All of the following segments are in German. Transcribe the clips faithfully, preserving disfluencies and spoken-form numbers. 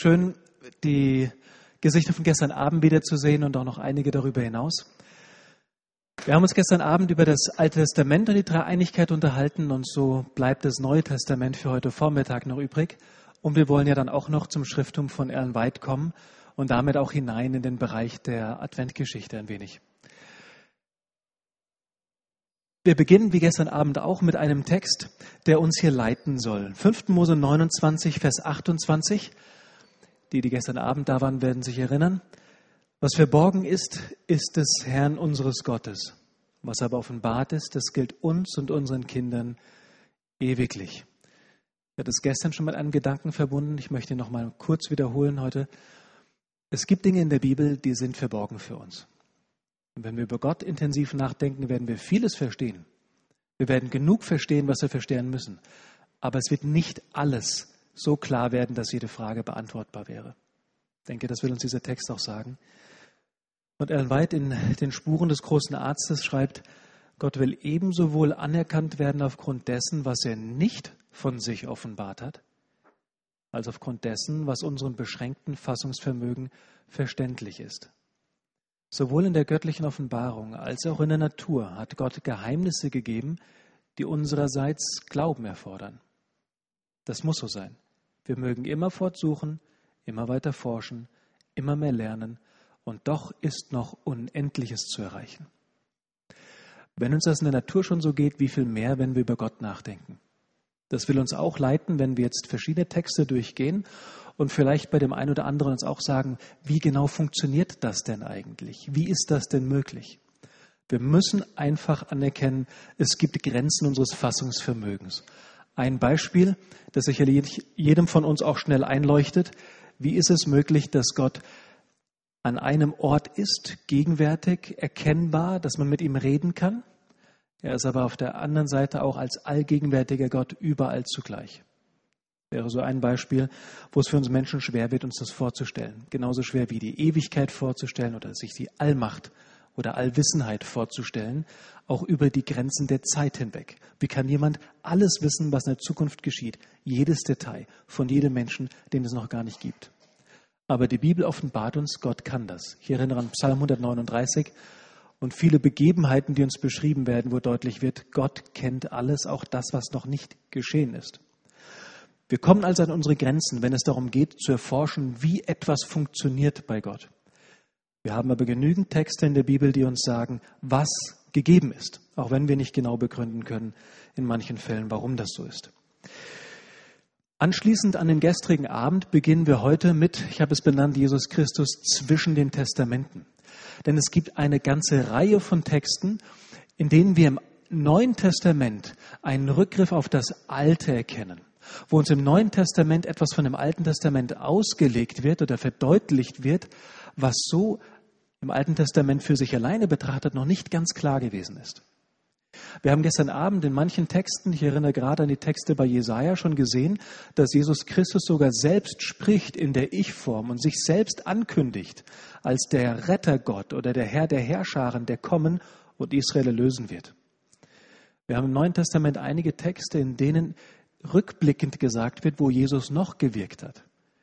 schön, die Gesichter von gestern Abend wiederzusehen und auch noch einige darüber hinaus. Wir haben uns gestern Abend über das Alte Testament und die Dreieinigkeit unterhalten und so bleibt das Neue Testament für heute Vormittag noch übrig. Und wir wollen ja dann auch noch zum Schrifttum von Ellen White kommen und damit auch hinein in den Bereich der Adventgeschichte ein wenig. Wir beginnen wie gestern Abend auch mit einem Text, der uns hier leiten soll. fünfter Mose neunundzwanzig, Vers achtundzwanzig. Die, die gestern Abend da waren, werden sich erinnern. Was verborgen ist, ist des Herrn unseres Gottes. Was aber offenbart ist, das gilt uns und unseren Kindern ewiglich. Ich hatte es gestern schon mit einem Gedanken verbunden. Ich möchte ihn noch mal kurz wiederholen heute. Es gibt Dinge in der Bibel, die sind verborgen für uns. Und wenn wir über Gott intensiv nachdenken, werden wir vieles verstehen. Wir werden genug verstehen, was wir verstehen müssen. Aber es wird nicht alles so klar werden, dass jede Frage beantwortbar wäre. Ich denke, das will uns dieser Text auch sagen. Und Ellen White in den Spuren des großen Arztes schreibt, Gott will ebenso wohl anerkannt werden aufgrund dessen, was er nicht von sich offenbart hat, als aufgrund dessen, was unserem beschränkten Fassungsvermögen verständlich ist. Sowohl in der göttlichen Offenbarung als auch in der Natur hat Gott Geheimnisse gegeben, die unsererseits Glauben erfordern. Das muss so sein. Wir mögen immer fortsuchen, immer weiter forschen, immer mehr lernen und doch ist noch Unendliches zu erreichen. Wenn uns das in der Natur schon so geht, wie viel mehr, wenn wir über Gott nachdenken? Das will uns auch leiten, wenn wir jetzt verschiedene Texte durchgehen und vielleicht bei dem einen oder anderen uns auch sagen, wie genau funktioniert das denn eigentlich? Wie ist das denn möglich? Wir müssen einfach anerkennen, es gibt Grenzen unseres Fassungsvermögens. Ein Beispiel, das sicherlich jedem von uns auch schnell einleuchtet. Wie ist es möglich, dass Gott an einem Ort ist, gegenwärtig, erkennbar, dass man mit ihm reden kann? Er ist aber auf der anderen Seite auch als allgegenwärtiger Gott überall zugleich. Wäre so ein Beispiel, wo es für uns Menschen schwer wird, uns das vorzustellen. Genauso schwer wie die Ewigkeit vorzustellen oder sich die Allmacht oder Allwissenheit vorzustellen, auch über die Grenzen der Zeit hinweg. Wie kann jemand alles wissen, was in der Zukunft geschieht? Jedes Detail von jedem Menschen, den es noch gar nicht gibt. Aber die Bibel offenbart uns, Gott kann das. Ich erinnere an Psalm hundertneununddreißig und viele Begebenheiten, die uns beschrieben werden, wo deutlich wird, Gott kennt alles, auch das, was noch nicht geschehen ist. Wir kommen also an unsere Grenzen, wenn es darum geht, zu erforschen, wie etwas funktioniert bei Gott. Wir haben aber genügend Texte in der Bibel, die uns sagen, was gegeben ist, auch wenn wir nicht genau begründen können, in manchen Fällen, warum das so ist. Anschließend an den gestrigen Abend beginnen wir heute mit, ich habe es benannt, Jesus Christus zwischen den Testamenten. Denn es gibt eine ganze Reihe von Texten, in denen wir im Neuen Testament einen Rückgriff auf das Alte erkennen, wo uns im Neuen Testament etwas von dem Alten Testament ausgelegt wird oder verdeutlicht wird, was so im Alten Testament für sich alleine betrachtet noch nicht ganz klar gewesen ist. Wir haben gestern Abend in manchen Texten, ich erinnere gerade an die Texte bei Jesaja, schon gesehen, dass Jesus Christus sogar selbst spricht in der Ich-Form und sich selbst ankündigt als der Rettergott oder der Herr der Herrscharen, der kommen und Israel erlösen wird. Wir haben im Neuen Testament einige Texte, in denen rückblickend gesagt wird, wo Jesus noch gewirkt hat.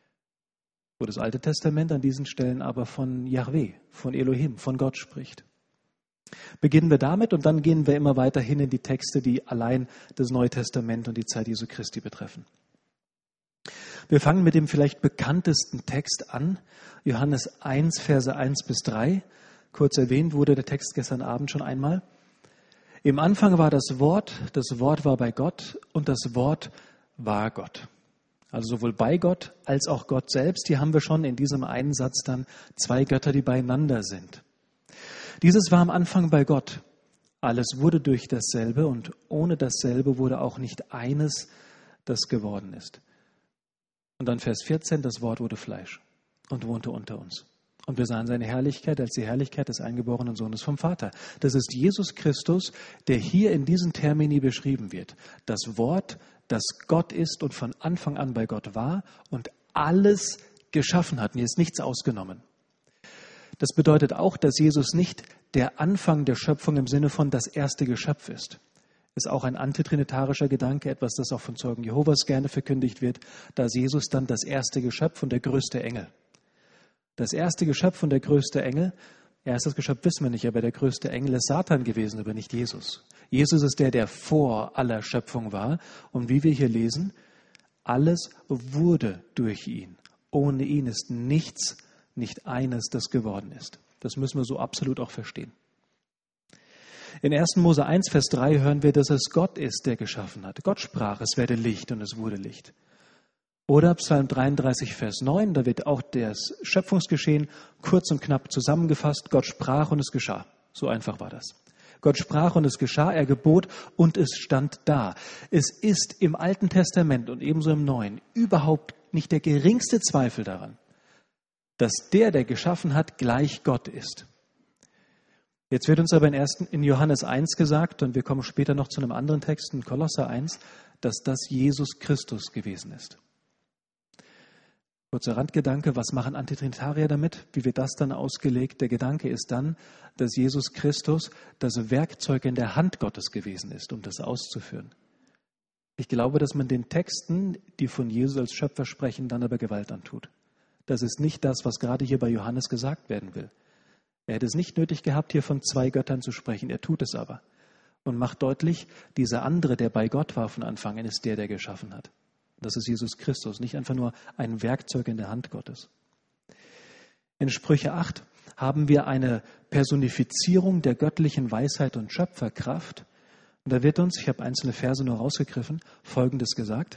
Wo das Alte Testament an diesen Stellen aber von Jahwe, von Elohim, von Gott spricht. Beginnen wir damit und dann gehen wir immer weiter hin in die Texte, die allein das Neue Testament und die Zeit Jesu Christi betreffen. Wir fangen mit dem vielleicht bekanntesten Text an, Johannes eins, Verse eins bis drei. Kurz erwähnt wurde der Text gestern Abend schon einmal. Im Anfang war das Wort, das Wort war bei Gott und das Wort war Gott. Also sowohl bei Gott als auch Gott selbst. Hier haben wir schon in diesem einen Satz dann zwei Götter, die beieinander sind. Dieses war am Anfang bei Gott. Alles wurde durch dasselbe und ohne dasselbe wurde auch nicht eines, das geworden ist. Und dann Vers vierzehn, das Wort wurde Fleisch und wohnte unter uns. Und wir sahen seine Herrlichkeit als die Herrlichkeit des eingeborenen Sohnes vom Vater. Das ist Jesus Christus, der hier in diesen Termini beschrieben wird. Das Wort, das Gott ist und von Anfang an bei Gott war und alles geschaffen hat. Und hier ist nichts ausgenommen. Das bedeutet auch, dass Jesus nicht der Anfang der Schöpfung im Sinne von das erste Geschöpf ist. Ist auch ein antitrinitarischer Gedanke, etwas, das auch von Zeugen Jehovas gerne verkündigt wird. Da ist Jesus dann das erste Geschöpf und der größte Engel. Das erste Geschöpf und der größte Engel, erstes Geschöpf wissen wir nicht, aber der größte Engel ist Satan gewesen, aber nicht Jesus. Jesus ist der, der vor aller Schöpfung war. Und wie wir hier lesen, alles wurde durch ihn. Ohne ihn ist nichts, nicht eines, das geworden ist. Das müssen wir so absolut auch verstehen. In ersten Mose eins, Vers drei hören wir, dass es Gott ist, der geschaffen hat. Gott sprach, es werde Licht und es wurde Licht. Oder Psalm dreiunddreißig, Vers neun, da wird auch das Schöpfungsgeschehen kurz und knapp zusammengefasst. Gott sprach und es geschah. So einfach war das. Gott sprach und es geschah, er gebot und es stand da. Es ist im Alten Testament und ebenso im Neuen überhaupt nicht der geringste Zweifel daran, dass der, der geschaffen hat, gleich Gott ist. Jetzt wird uns aber in, ersten, in Johannes eins gesagt, und wir kommen später noch zu einem anderen Text, in Kolosser eins, dass das Jesus Christus gewesen ist. Kurzer Randgedanke, was machen Antitrinitarier damit? Wie wird das dann ausgelegt? Der Gedanke ist dann, dass Jesus Christus das Werkzeug in der Hand Gottes gewesen ist, um das auszuführen. Ich glaube, dass man den Texten, die von Jesus als Schöpfer sprechen, dann aber Gewalt antut. Das ist nicht das, was gerade hier bei Johannes gesagt werden will. Er hätte es nicht nötig gehabt, hier von zwei Göttern zu sprechen. Er tut es aber und macht deutlich, dieser andere, der bei Gott war von Anfang an, ist der, der geschaffen hat. Das ist Jesus Christus, nicht einfach nur ein Werkzeug in der Hand Gottes. In Sprüche acht haben wir eine Personifizierung der göttlichen Weisheit und Schöpferkraft. Und da wird uns, ich habe einzelne Verse nur rausgegriffen, Folgendes gesagt.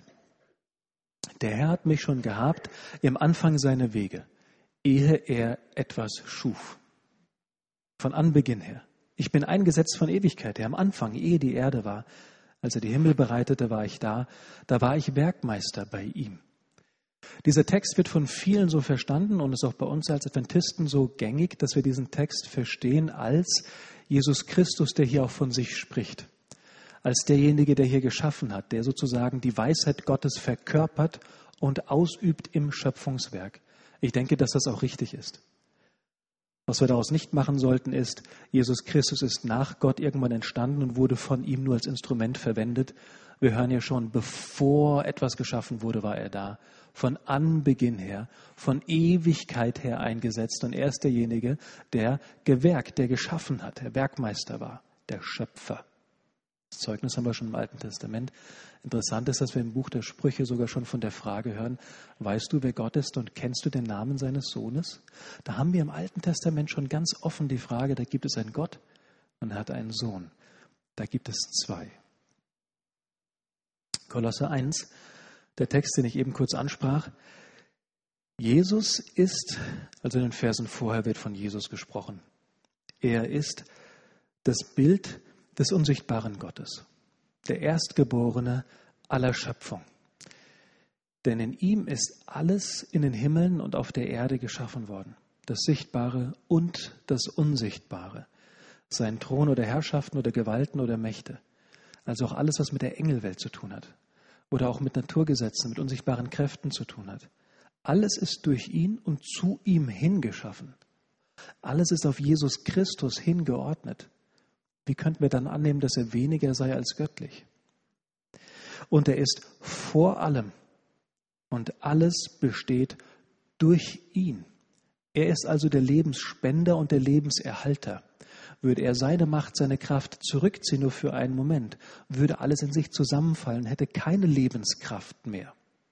Der Herr hat mich schon gehabt im Anfang seiner Wege, ehe er etwas schuf. Von Anbeginn her. Ich bin eingesetzt von Ewigkeit her. Am Anfang, ehe die Erde war, als er die Himmel bereitete, war ich da. Da war ich Werkmeister bei ihm. Dieser Text wird von vielen so verstanden und ist auch bei uns als Adventisten so gängig, dass wir diesen Text verstehen als Jesus Christus, der hier auch von sich spricht. Als derjenige, der hier geschaffen hat, der sozusagen die Weisheit Gottes verkörpert und ausübt im Schöpfungswerk. Ich denke, dass das auch richtig ist. Was wir daraus nicht machen sollten, ist, Jesus Christus ist nach Gott irgendwann entstanden und wurde von ihm nur als Instrument verwendet. Wir hören ja schon, bevor etwas geschaffen wurde, war er da. Von Anbeginn her, von Ewigkeit her eingesetzt. Und er ist derjenige, der gewerkt, der geschaffen hat, der Werkmeister war, der Schöpfer. Das Zeugnis haben wir schon im Alten Testament. Interessant ist, dass wir im Buch der Sprüche sogar schon von der Frage hören, weißt du, wer Gott ist und kennst du den Namen seines Sohnes? Da haben wir im Alten Testament schon ganz offen die Frage, da gibt es einen Gott und er hat einen Sohn. Da gibt es zwei. Kolosser eins, der Text, den ich eben kurz ansprach. Jesus ist, also in den Versen vorher wird von Jesus gesprochen. Er ist das Bild des unsichtbaren Gottes, der Erstgeborene aller Schöpfung. Denn in ihm ist alles in den Himmeln und auf der Erde geschaffen worden, das Sichtbare und das Unsichtbare, sein Thron oder Herrschaften oder Gewalten oder Mächte, also auch alles, was mit der Engelwelt zu tun hat oder auch mit Naturgesetzen, mit unsichtbaren Kräften zu tun hat. Alles ist durch ihn und zu ihm hingeschaffen. Alles ist auf Jesus Christus hingeordnet. Wie könnten wir dann annehmen, dass er weniger sei als göttlich? Und er ist vor allem und alles besteht durch ihn. Er ist also der Lebensspender und der Lebenserhalter. Würde er seine Macht, seine Kraft zurückziehen, nur für einen Moment, würde alles in sich zusammenfallen, hätte keine Lebenskraft mehr.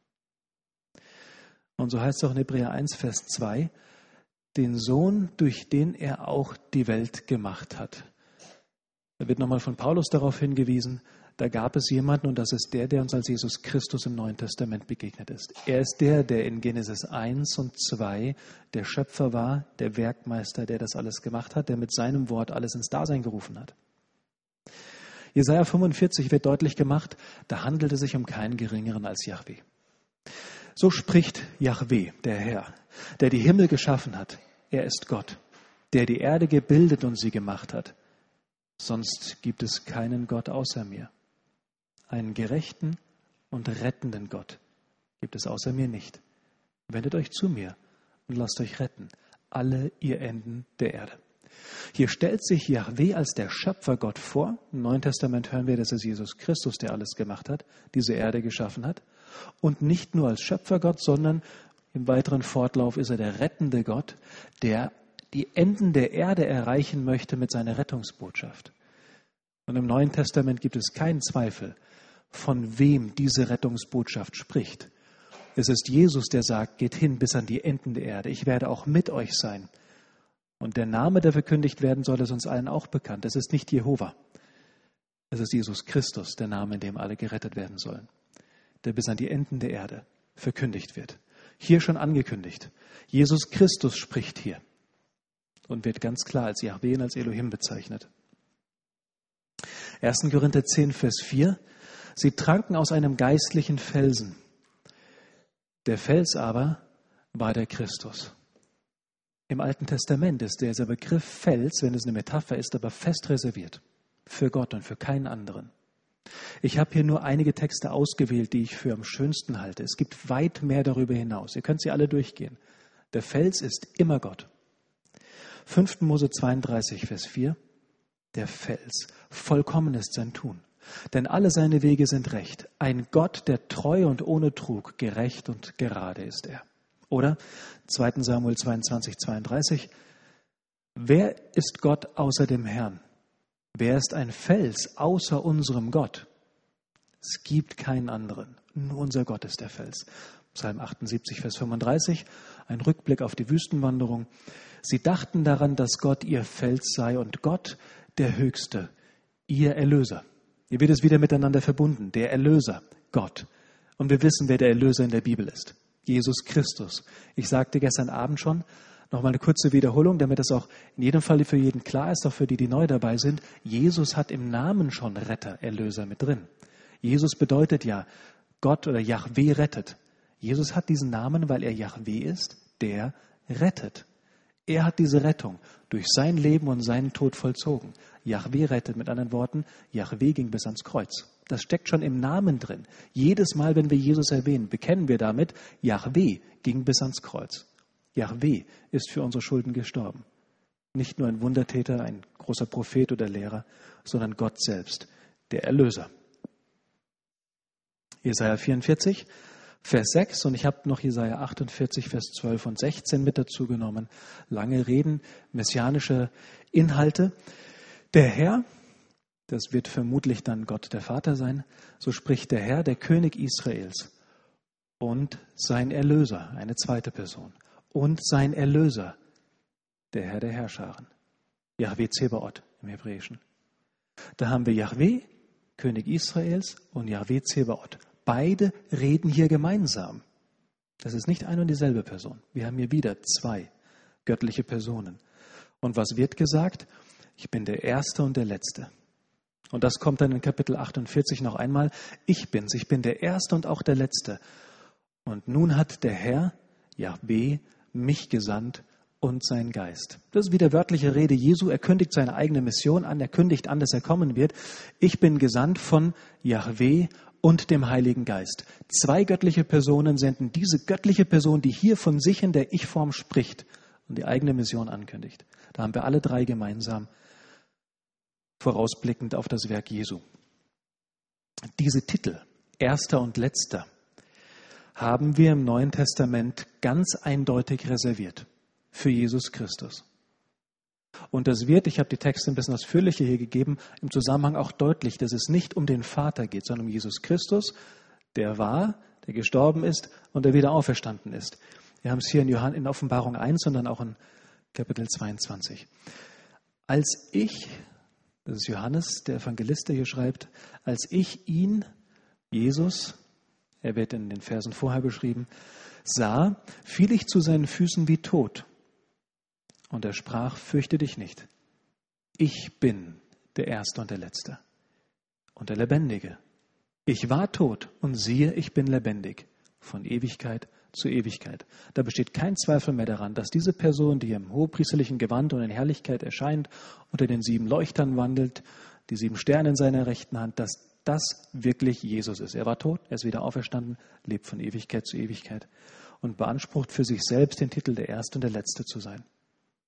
Und so heißt es auch in Hebräer eins, Vers zwei, den Sohn, durch den er auch die Welt gemacht hat. Da wird nochmal von Paulus darauf hingewiesen, da gab es jemanden und das ist der, der uns als Jesus Christus im Neuen Testament begegnet ist. Er ist der, der in Genesis eins und zwei der Schöpfer war, der Werkmeister, der das alles gemacht hat, der mit seinem Wort alles ins Dasein gerufen hat. Jesaja fünfundvierzig wird deutlich gemacht, da handelt es sich um keinen geringeren als Jahwe. So spricht Jahwe, der Herr, der die Himmel geschaffen hat. Er ist Gott, der die Erde gebildet und sie gemacht hat. Sonst gibt es keinen Gott außer mir. Einen gerechten und rettenden Gott gibt es außer mir nicht. Wendet euch zu mir und lasst euch retten, alle ihr Enden der Erde. Hier stellt sich Jahwe als der Schöpfergott vor. Im Neuen Testament hören wir, dass es Jesus Christus, der alles gemacht hat, diese Erde geschaffen hat. Und nicht nur als Schöpfergott, sondern im weiteren Fortlauf ist er der rettende Gott, der die Enden der Erde erreichen möchte mit seiner Rettungsbotschaft. Und im Neuen Testament gibt es keinen Zweifel, von wem diese Rettungsbotschaft spricht. Es ist Jesus, der sagt, geht hin bis an die Enden der Erde. Ich werde auch mit euch sein. Und der Name, der verkündigt werden soll, ist uns allen auch bekannt. Es ist nicht Jehova. Es ist Jesus Christus, der Name, in dem alle gerettet werden sollen, der bis an die Enden der Erde verkündigt wird. Hier schon angekündigt. Jesus Christus spricht hier und wird ganz klar als Jahwe und als Elohim bezeichnet. erster Korinther zehn, Vers vier. Sie tranken aus einem geistlichen Felsen. Der Fels aber war der Christus. Im Alten Testament ist dieser Begriff Fels, wenn es eine Metapher ist, aber fest reserviert. Für Gott und für keinen anderen. Ich habe hier nur einige Texte ausgewählt, die ich für am schönsten halte. Es gibt weit mehr darüber hinaus. Ihr könnt sie alle durchgehen. Der Fels ist immer Gott. fünfter Mose zweiunddreißig, Vers vier. Der Fels, vollkommen ist sein Tun. Denn alle seine Wege sind recht. Ein Gott, der treu und ohne Trug, gerecht und gerade ist er. Oder zweiter Samuel zweiundzwanzig, zweiunddreißig. Wer ist Gott außer dem Herrn? Wer ist ein Fels außer unserem Gott? Es gibt keinen anderen. Nur unser Gott ist der Fels. Psalm achtundsiebzig, Vers fünfunddreißig. Ein Rückblick auf die Wüstenwanderung. Sie dachten daran, dass Gott ihr Fels sei und Gott der Höchste, ihr Erlöser. Hier wird es wieder miteinander verbunden. Der Erlöser, Gott. Und wir wissen, wer der Erlöser in der Bibel ist. Jesus Christus. Ich sagte gestern Abend schon, nochmal eine kurze Wiederholung, damit es auch in jedem Fall für jeden klar ist, auch für die, die neu dabei sind. Jesus hat im Namen schon Retter, Erlöser mit drin. Jesus bedeutet ja, Gott oder Jahwe rettet. Jesus hat diesen Namen, weil er Jahwe ist, der rettet. Er hat diese Rettung durch sein Leben und seinen Tod vollzogen. Jahwe rettet, mit anderen Worten, Jahwe ging bis ans Kreuz. Das steckt schon im Namen drin. Jedes Mal, wenn wir Jesus erwähnen, bekennen wir damit, Jahwe ging bis ans Kreuz. Jahwe ist für unsere Schulden gestorben. Nicht nur ein Wundertäter, ein großer Prophet oder Lehrer, sondern Gott selbst, der Erlöser. Jesaja vierundvierzig, Vers sechs, und ich habe noch Jesaja achtundvierzig, Vers zwölf und sechzehn mit dazu genommen. Lange Reden, messianische Inhalte. Der Herr, das wird vermutlich dann Gott der Vater sein, so spricht der Herr, der König Israels und sein Erlöser, eine zweite Person, und sein Erlöser, der Herr der Herrscharen, Jahwe Zebaoth im Hebräischen. Da haben wir Jahwe, König Israels, und Jahwe Zebaoth. Beide reden hier gemeinsam. Das ist nicht eine und dieselbe Person. Wir haben hier wieder zwei göttliche Personen. Und was wird gesagt? Ich bin der Erste und der Letzte. Und das kommt dann in Kapitel achtundvierzig noch einmal. Ich bin's, ich bin der Erste und auch der Letzte. Und nun hat der Herr, Jahwe, mich gesandt und sein Geist. Das ist wieder wörtliche Rede Jesu. Er kündigt seine eigene Mission an. Er kündigt an, dass er kommen wird. Ich bin gesandt von Jahwe und dem Heiligen Geist. Zwei göttliche Personen senden diese göttliche Person, die hier von sich in der Ich-Form spricht und die eigene Mission ankündigt. Da haben wir alle drei gemeinsam vorausblickend auf das Werk Jesu. Diese Titel, Erster und Letzter, haben wir im Neuen Testament ganz eindeutig reserviert für Jesus Christus. Und das wird, ich habe die Texte ein bisschen ausführlicher hier gegeben, im Zusammenhang auch deutlich, dass es nicht um den Vater geht, sondern um Jesus Christus, der war, der gestorben ist und der wieder auferstanden ist. Wir haben es hier in, Johann, in Offenbarung eins und dann auch in Kapitel zweiundzwanzig. Als ich, das ist Johannes, der Evangelist, der hier schreibt, als ich ihn, Jesus, er wird in den Versen vorher beschrieben, sah, fiel ich zu seinen Füßen wie tot. Und er sprach, fürchte dich nicht. Ich bin der Erste und der Letzte und der Lebendige. Ich war tot und siehe, ich bin lebendig von Ewigkeit zu Ewigkeit. Da besteht kein Zweifel mehr daran, dass diese Person, die im hohepriesterlichen Gewand und in Herrlichkeit erscheint, unter den sieben Leuchtern wandelt, die sieben Sterne in seiner rechten Hand, dass das wirklich Jesus ist. Er war tot, er ist wieder auferstanden, lebt von Ewigkeit zu Ewigkeit und beansprucht für sich selbst den Titel der Erste und der Letzte zu sein.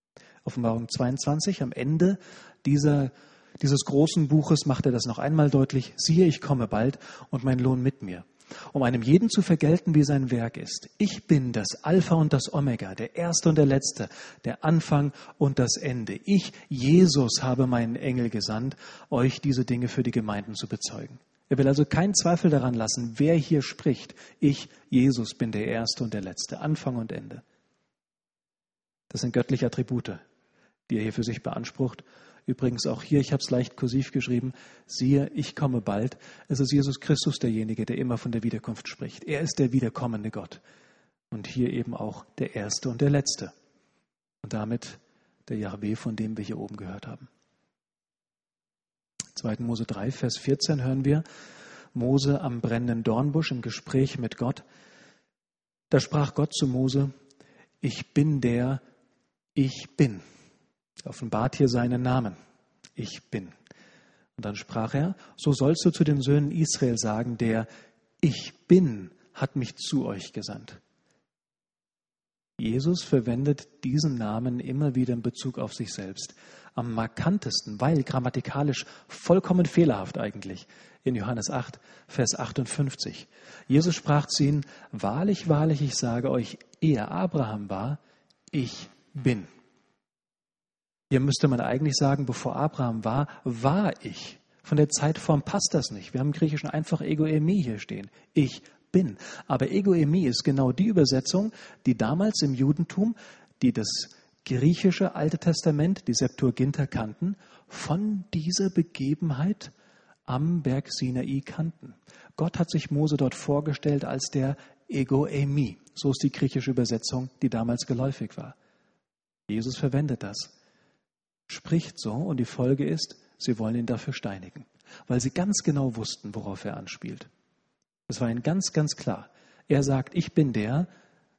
Offenbarung zweiundzwanzig, am Ende dieser, dieses großen Buches macht er das noch einmal deutlich. Siehe, ich komme bald und mein Lohn mit mir, um einem jeden zu vergelten, wie sein Werk ist. Ich bin das Alpha und das Omega, der Erste und der Letzte, der Anfang und das Ende. Ich, Jesus, habe meinen Engel gesandt, euch diese Dinge für die Gemeinden zu bezeugen. Er will also keinen Zweifel daran lassen, wer hier spricht. Ich, Jesus, bin der Erste und der Letzte, Anfang und Ende. Das sind göttliche Attribute, die er hier für sich beansprucht. Übrigens auch hier, ich habe es leicht kursiv geschrieben, siehe, ich komme bald. Es ist Jesus Christus derjenige, der immer von der Wiederkunft spricht. Er ist der wiederkommende Gott. Und hier eben auch der Erste und der Letzte. Und damit der Jahwe, von dem wir hier oben gehört haben. zweiter Mose drei, Vers vierzehn hören wir, Mose am brennenden Dornbusch im Gespräch mit Gott. Da sprach Gott zu Mose, ich bin der, ich bin. Er offenbart hier seinen Namen. Ich bin. Und dann sprach er, so sollst du zu den Söhnen Israel sagen, der Ich bin hat mich zu euch gesandt. Jesus verwendet diesen Namen immer wieder in Bezug auf sich selbst. Am markantesten, weil grammatikalisch vollkommen fehlerhaft eigentlich, in Johannes acht, Vers achtundfünfzig. Jesus sprach zu ihnen, wahrlich, wahrlich, ich sage euch, ehe Abraham war, ich bin. Hier müsste man eigentlich sagen, bevor Abraham war, war ich. Von der Zeitform passt das nicht. Wir haben im Griechischen einfach Ego-Emi hier stehen. Ich bin. Aber Ego-Emi ist genau die Übersetzung, die damals im Judentum, die das griechische Alte Testament, die Septuaginta kannten, von dieser Begebenheit am Berg Sinai kannten. Gott hat sich Mose dort vorgestellt als der Ego-Emi. So ist die griechische Übersetzung, die damals geläufig war. Jesus verwendet das. Spricht so und die Folge ist, sie wollen ihn dafür steinigen, weil sie ganz genau wussten, worauf er anspielt. Es war ihnen ganz, ganz klar. Er sagt, ich bin der,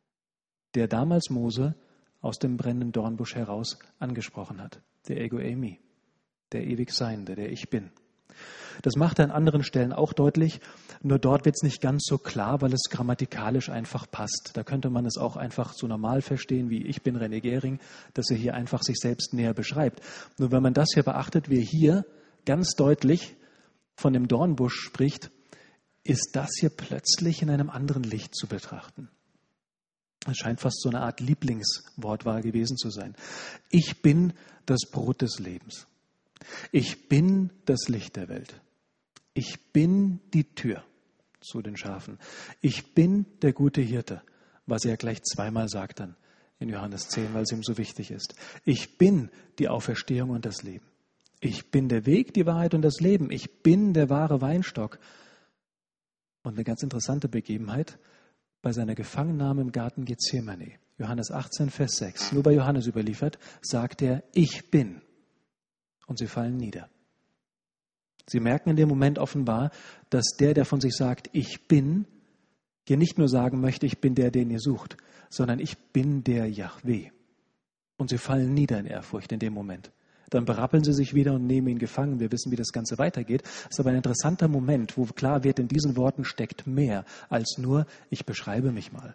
der damals Mose aus dem brennenden Dornbusch heraus angesprochen hat. Der Ego-Emi, der ewig Seiende, der Ich Bin. Das macht er an anderen Stellen auch deutlich, nur dort wird es nicht ganz so klar, weil es grammatikalisch einfach passt. Da könnte man es auch einfach so normal verstehen, wie ich bin René Gehring, dass er hier einfach sich selbst näher beschreibt. Nur wenn man das hier beachtet, wie er hier ganz deutlich von dem Dornbusch spricht, ist das hier plötzlich in einem anderen Licht zu betrachten. Es scheint fast so eine Art Lieblingswortwahl gewesen zu sein. Ich bin das Brot des Lebens. Ich bin das Licht der Welt. Ich bin die Tür zu den Schafen. Ich bin der gute Hirte, was er gleich zweimal sagt dann in Johannes zehn, weil es ihm so wichtig ist. Ich bin die Auferstehung und das Leben. Ich bin der Weg, die Wahrheit und das Leben. Ich bin der wahre Weinstock. Und eine ganz interessante Begebenheit, bei seiner Gefangennahme im Garten Gethsemane, Johannes achtzehn, Vers sechs, nur bei Johannes überliefert, sagt er, ich bin. Und sie fallen nieder. Sie merken in dem Moment offenbar, dass der, der von sich sagt, ich bin, hier nicht nur sagen möchte, ich bin der, den ihr sucht, sondern ich bin der Jahwe. Und sie fallen nieder in Ehrfurcht in dem Moment. Dann berappeln sie sich wieder und nehmen ihn gefangen. Wir wissen, wie das Ganze weitergeht. Das ist aber ein interessanter Moment, wo klar wird, in diesen Worten steckt mehr als nur, ich beschreibe mich mal.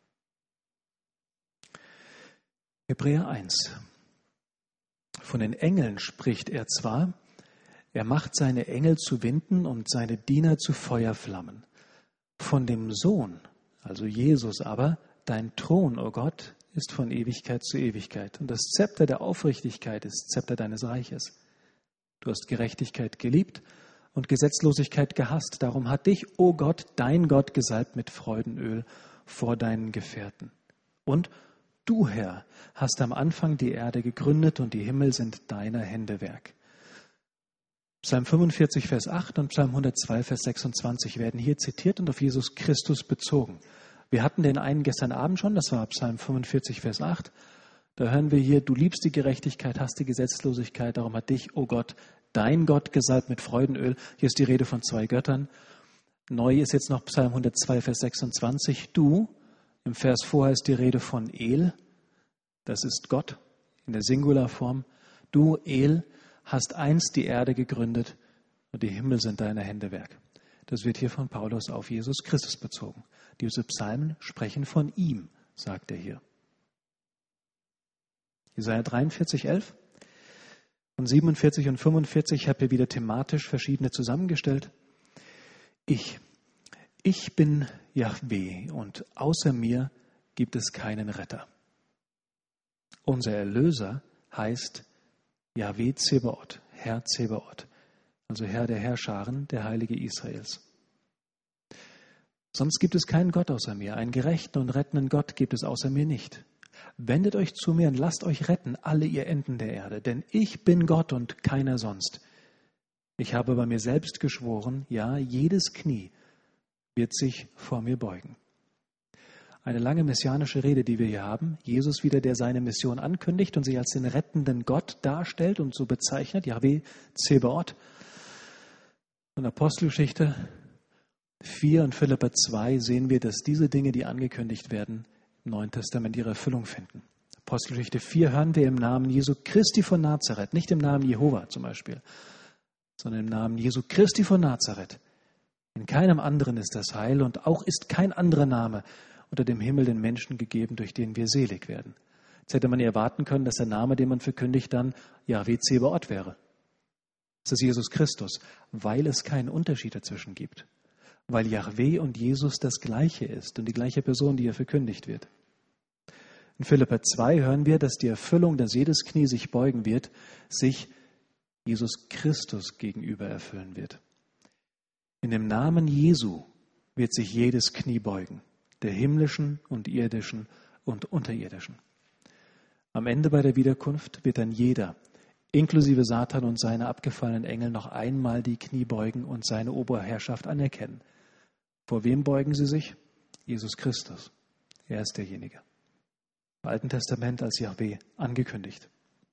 Hebräer eins. Von den Engeln spricht er zwar, er macht seine Engel zu Winden und seine Diener zu Feuerflammen. Von dem Sohn, also Jesus aber, dein Thron, o Gott, ist von Ewigkeit zu Ewigkeit. Und das Zepter der Aufrichtigkeit ist Zepter deines Reiches. Du hast Gerechtigkeit geliebt und Gesetzlosigkeit gehasst. Darum hat dich, o Gott, dein Gott, gesalbt mit Freudenöl vor deinen Gefährten. Und du, Herr, hast am Anfang die Erde gegründet und die Himmel sind deiner Hände Werk. Psalm fünfundvierzig, Vers acht und Psalm hundertzwei, Vers sechsundzwanzig werden hier zitiert und auf Jesus Christus bezogen. Wir hatten den einen gestern Abend schon, das war Psalm fünfundvierzig, Vers acht. Da hören wir hier, du liebst die Gerechtigkeit, hast die Gesetzlosigkeit, darum hat dich, o Gott, dein Gott gesalbt mit Freudenöl. Hier ist die Rede von zwei Göttern. Neu ist jetzt noch Psalm hundertzwei, Vers sechsundzwanzig. Du, im Vers vorher ist die Rede von El, das ist Gott in der Singularform. Du, El, hast einst die Erde gegründet und die Himmel sind deine Hände Werk. Das wird hier von Paulus auf Jesus Christus bezogen. Diese Psalmen sprechen von ihm, sagt er hier. Jesaja dreiundvierzig, elf und siebenundvierzig und fünfundvierzig, ich habe hier wieder thematisch verschiedene zusammengestellt. Ich, ich bin Jahwe und außer mir gibt es keinen Retter. Unser Erlöser heißt Jahwe Zebaoth, Herr Zebaoth, also Herr der Herrscharen, der Heilige Israels. Sonst gibt es keinen Gott außer mir, einen gerechten und rettenden Gott gibt es außer mir nicht. Wendet euch zu mir und lasst euch retten, alle ihr Enden der Erde, denn ich bin Gott und keiner sonst. Ich habe bei mir selbst geschworen, ja, jedes Knie wird sich vor mir beugen. Eine lange messianische Rede, die wir hier haben. Jesus wieder, der seine Mission ankündigt und sich als den rettenden Gott darstellt und so bezeichnet, Jahwe Zebaoth. In Apostelgeschichte vier und Philipper zwei sehen wir, dass diese Dinge, die angekündigt werden, im Neuen Testament ihre Erfüllung finden. Apostelgeschichte vier hören wir im Namen Jesu Christi von Nazareth, nicht im Namen Jehova zum Beispiel, sondern im Namen Jesu Christi von Nazareth. In keinem anderen ist das Heil und auch ist kein anderer Name unter dem Himmel den Menschen gegeben, durch den wir selig werden. Jetzt hätte man ja erwarten können, dass der Name, den man verkündigt, dann Jahwe Zebaoth wäre. Das ist Jesus Christus, weil es keinen Unterschied dazwischen gibt. Weil Jahwe und Jesus das Gleiche ist und die gleiche Person, die hier verkündigt wird. In Philipper zwei hören wir, dass die Erfüllung, dass jedes Knie sich beugen wird, sich Jesus Christus gegenüber erfüllen wird. In dem Namen Jesu wird sich jedes Knie beugen, der himmlischen und irdischen und unterirdischen. Am Ende bei der Wiederkunft wird dann jeder, inklusive Satan und seine abgefallenen Engel, noch einmal die Knie beugen und seine Oberherrschaft anerkennen. Vor wem beugen sie sich? Jesus Christus. Er ist derjenige. Im Alten Testament als Jahwe angekündigt.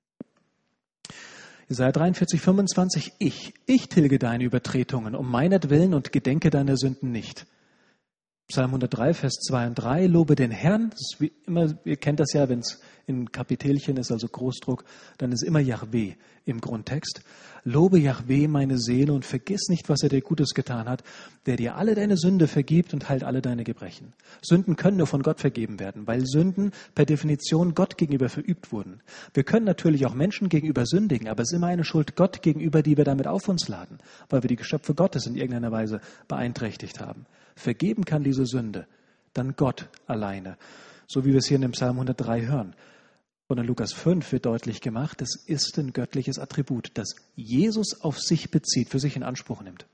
Jesaja dreiundvierzig, fünfundzwanzig, ich, ich tilge deine Übertretungen um meinetwillen und gedenke deiner Sünden nicht. Psalm hundertdrei, Vers zwei und drei, lobe den Herrn. Das ist wie immer, ihr kennt das ja, wenn es in Kapitelchen ist, also Großdruck, dann ist immer Jahwe im Grundtext. Lobe Jahwe meine Seele und vergiss nicht, was er dir Gutes getan hat, der dir alle deine Sünde vergibt und heilt alle deine Gebrechen. Sünden können nur von Gott vergeben werden, weil Sünden per Definition Gott gegenüber verübt wurden. Wir können natürlich auch Menschen gegenüber sündigen, aber es ist immer eine Schuld Gott gegenüber, die wir damit auf uns laden, weil wir die Geschöpfe Gottes in irgendeiner Weise beeinträchtigt haben. Vergeben kann diese Sünde dann Gott alleine, so wie wir es hier in dem Psalm hundertdrei hören. Und in Lukas fünf wird deutlich gemacht, es ist ein göttliches Attribut, das Jesus auf sich bezieht, für sich in Anspruch nimmt.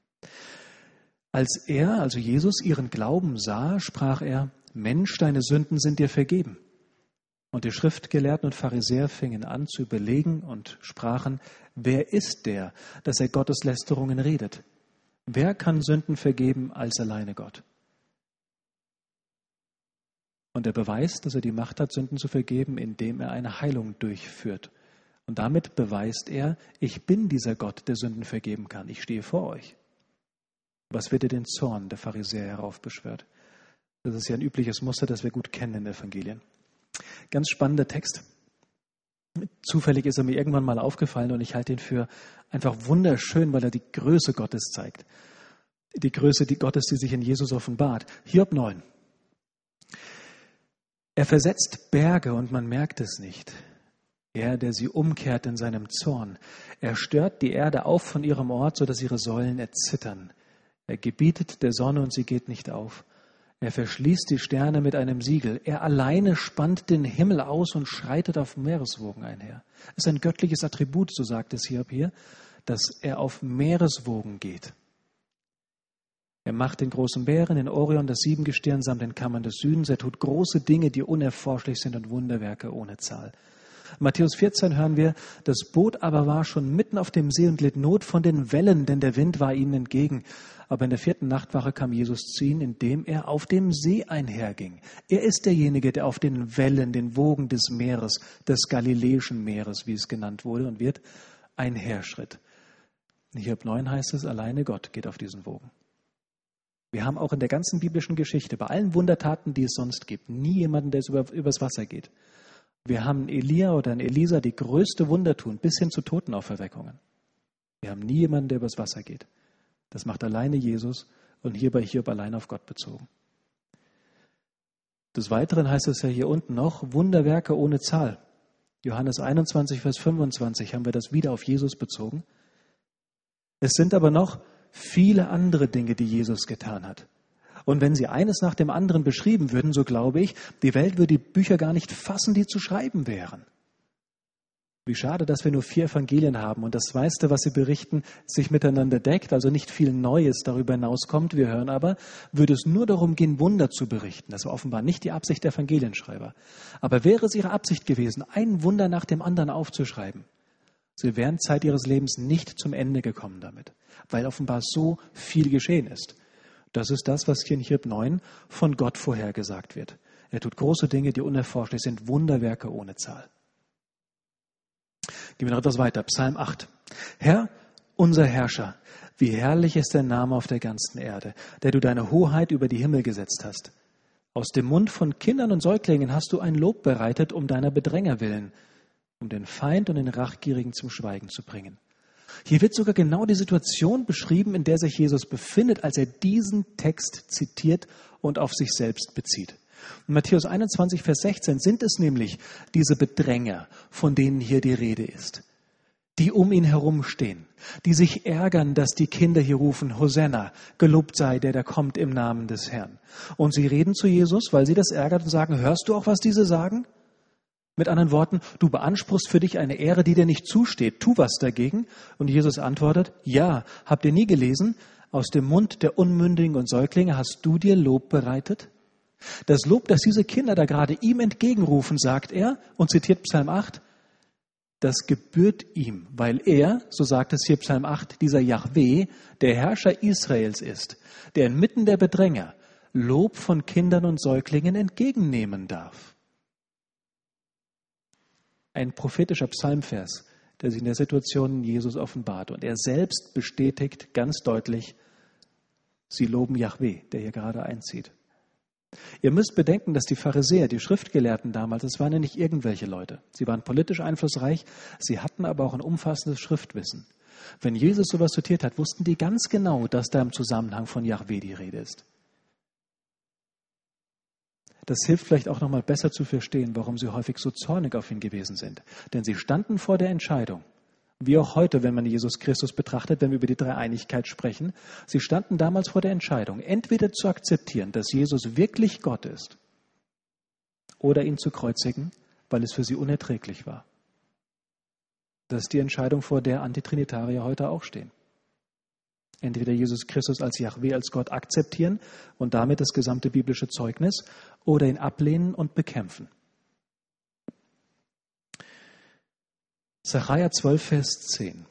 Als er, also Jesus, ihren Glauben sah, sprach er, Mensch, deine Sünden sind dir vergeben. Und die Schriftgelehrten und Pharisäer fingen an zu überlegen und sprachen, wer ist der, dass er Gotteslästerungen redet? Wer kann Sünden vergeben als alleine Gott? Und er beweist, dass er die Macht hat, Sünden zu vergeben, indem er eine Heilung durchführt. Und damit beweist er, ich bin dieser Gott, der Sünden vergeben kann. Ich stehe vor euch. Was wird er den Zorn der Pharisäer heraufbeschwört? Das ist ja ein übliches Muster, das wir gut kennen in den Evangelien. Ganz spannender Text. Zufällig ist er mir irgendwann mal aufgefallen und ich halte ihn für einfach wunderschön, weil er die Größe Gottes zeigt. Die Größe die Gottes, die sich in Jesus offenbart. Hiob neun. Er versetzt Berge und man merkt es nicht. Er, der sie umkehrt in seinem Zorn. Er stört die Erde auf von ihrem Ort, sodass ihre Säulen erzittern. Er gebietet der Sonne und sie geht nicht auf. Er verschließt die Sterne mit einem Siegel. Er alleine spannt den Himmel aus und schreitet auf Meereswogen einher. Es ist ein göttliches Attribut, so sagt es Hiob hier, dass er auf Meereswogen geht. Er macht den großen Bären, den Orion, das Siebengestirn samt den Kammern des Südens. Er tut große Dinge, die unerforschlich sind und Wunderwerke ohne Zahl. In Matthäus vierzehn hören wir, das Boot aber war schon mitten auf dem See und litt Not von den Wellen, denn der Wind war ihnen entgegen. Aber in der vierten Nachtwache kam Jesus zu ihnen, indem er auf dem See einherging. Er ist derjenige, der auf den Wellen, den Wogen des Meeres, des Galiläischen Meeres, wie es genannt wurde und wird, einherschritt. In Hiob neun heißt es, alleine Gott geht auf diesen Wogen. Wir haben auch in der ganzen biblischen Geschichte, bei allen Wundertaten, die es sonst gibt, nie jemanden, der über, übers Wasser geht. Wir haben Elia oder einen Elisa, die größte Wunder tun, bis hin zu Totenauferweckungen. Wir haben nie jemanden, der übers Wasser geht. Das macht alleine Jesus und hier bei Hiob allein auf Gott bezogen. Des Weiteren heißt es ja hier unten noch, Wunderwerke ohne Zahl. Johannes einundzwanzig, Vers fünfundzwanzig haben wir das wieder auf Jesus bezogen. Es sind aber noch viele andere Dinge, die Jesus getan hat. Und wenn sie eines nach dem anderen beschrieben würden, so glaube ich, die Welt würde die Bücher gar nicht fassen, die zu schreiben wären. Wie schade, dass wir nur vier Evangelien haben und das meiste, was sie berichten, sich miteinander deckt, also nicht viel Neues darüber hinauskommt. Wir hören aber, würde es nur darum gehen, Wunder zu berichten. Das war offenbar nicht die Absicht der Evangelienschreiber. Aber wäre es ihre Absicht gewesen, ein Wunder nach dem anderen aufzuschreiben, sie wären Zeit ihres Lebens nicht zum Ende gekommen damit, weil offenbar so viel geschehen ist. Das ist das, was hier in Hiob neun von Gott vorhergesagt wird. Er tut große Dinge, die unerforschlich sind, Wunderwerke ohne Zahl. Gehen wir noch etwas weiter. Psalm acht. Herr, unser Herrscher, wie herrlich ist dein Name auf der ganzen Erde, der du deine Hoheit über die Himmel gesetzt hast. Aus dem Mund von Kindern und Säuglingen hast du ein Lob bereitet, um deiner Bedränger willen, um den Feind und den Rachgierigen zum Schweigen zu bringen. Hier wird sogar genau die Situation beschrieben, in der sich Jesus befindet, als er diesen Text zitiert und auf sich selbst bezieht. In Matthäus einundzwanzig, Vers sechzehn sind es nämlich diese Bedränger, von denen hier die Rede ist, die um ihn herumstehen, die sich ärgern, dass die Kinder hier rufen, Hosanna, gelobt sei der, der kommt im Namen des Herrn. Und sie reden zu Jesus, weil sie das ärgert und sagen, hörst du auch, was diese sagen? Mit anderen Worten, du beanspruchst für dich eine Ehre, die dir nicht zusteht. Tu was dagegen. Und Jesus antwortet, ja, habt ihr nie gelesen, aus dem Mund der Unmündigen und Säuglinge hast du dir Lob bereitet? Das Lob, das diese Kinder da gerade ihm entgegenrufen, sagt er und zitiert Psalm acht, das gebührt ihm, weil er, so sagt es hier Psalm acht, dieser Jahwe, der Herrscher Israels ist, der inmitten der Bedränger Lob von Kindern und Säuglingen entgegennehmen darf. Ein prophetischer Psalmvers, der sich in der Situation Jesus offenbart. Und er selbst bestätigt ganz deutlich, sie loben Jahwe, der hier gerade einzieht. Ihr müsst bedenken, dass die Pharisäer, die Schriftgelehrten damals, das waren ja nicht irgendwelche Leute. Sie waren politisch einflussreich, sie hatten aber auch ein umfassendes Schriftwissen. Wenn Jesus sowas zitiert hat, wussten die ganz genau, dass da im Zusammenhang von Jahwe die Rede ist. Das hilft vielleicht auch nochmal besser zu verstehen, warum sie häufig so zornig auf ihn gewesen sind. Denn sie standen vor der Entscheidung, wie auch heute, wenn man Jesus Christus betrachtet, wenn wir über die Dreieinigkeit sprechen. Sie standen damals vor der Entscheidung, entweder zu akzeptieren, dass Jesus wirklich Gott ist, oder ihn zu kreuzigen, weil es für sie unerträglich war. Das ist die Entscheidung, vor der Antitrinitarier heute auch stehen. Entweder Jesus Christus als Jahwe, als Gott akzeptieren und damit das gesamte biblische Zeugnis, oder ihn ablehnen und bekämpfen. Sacharja zwölf, Vers zehn.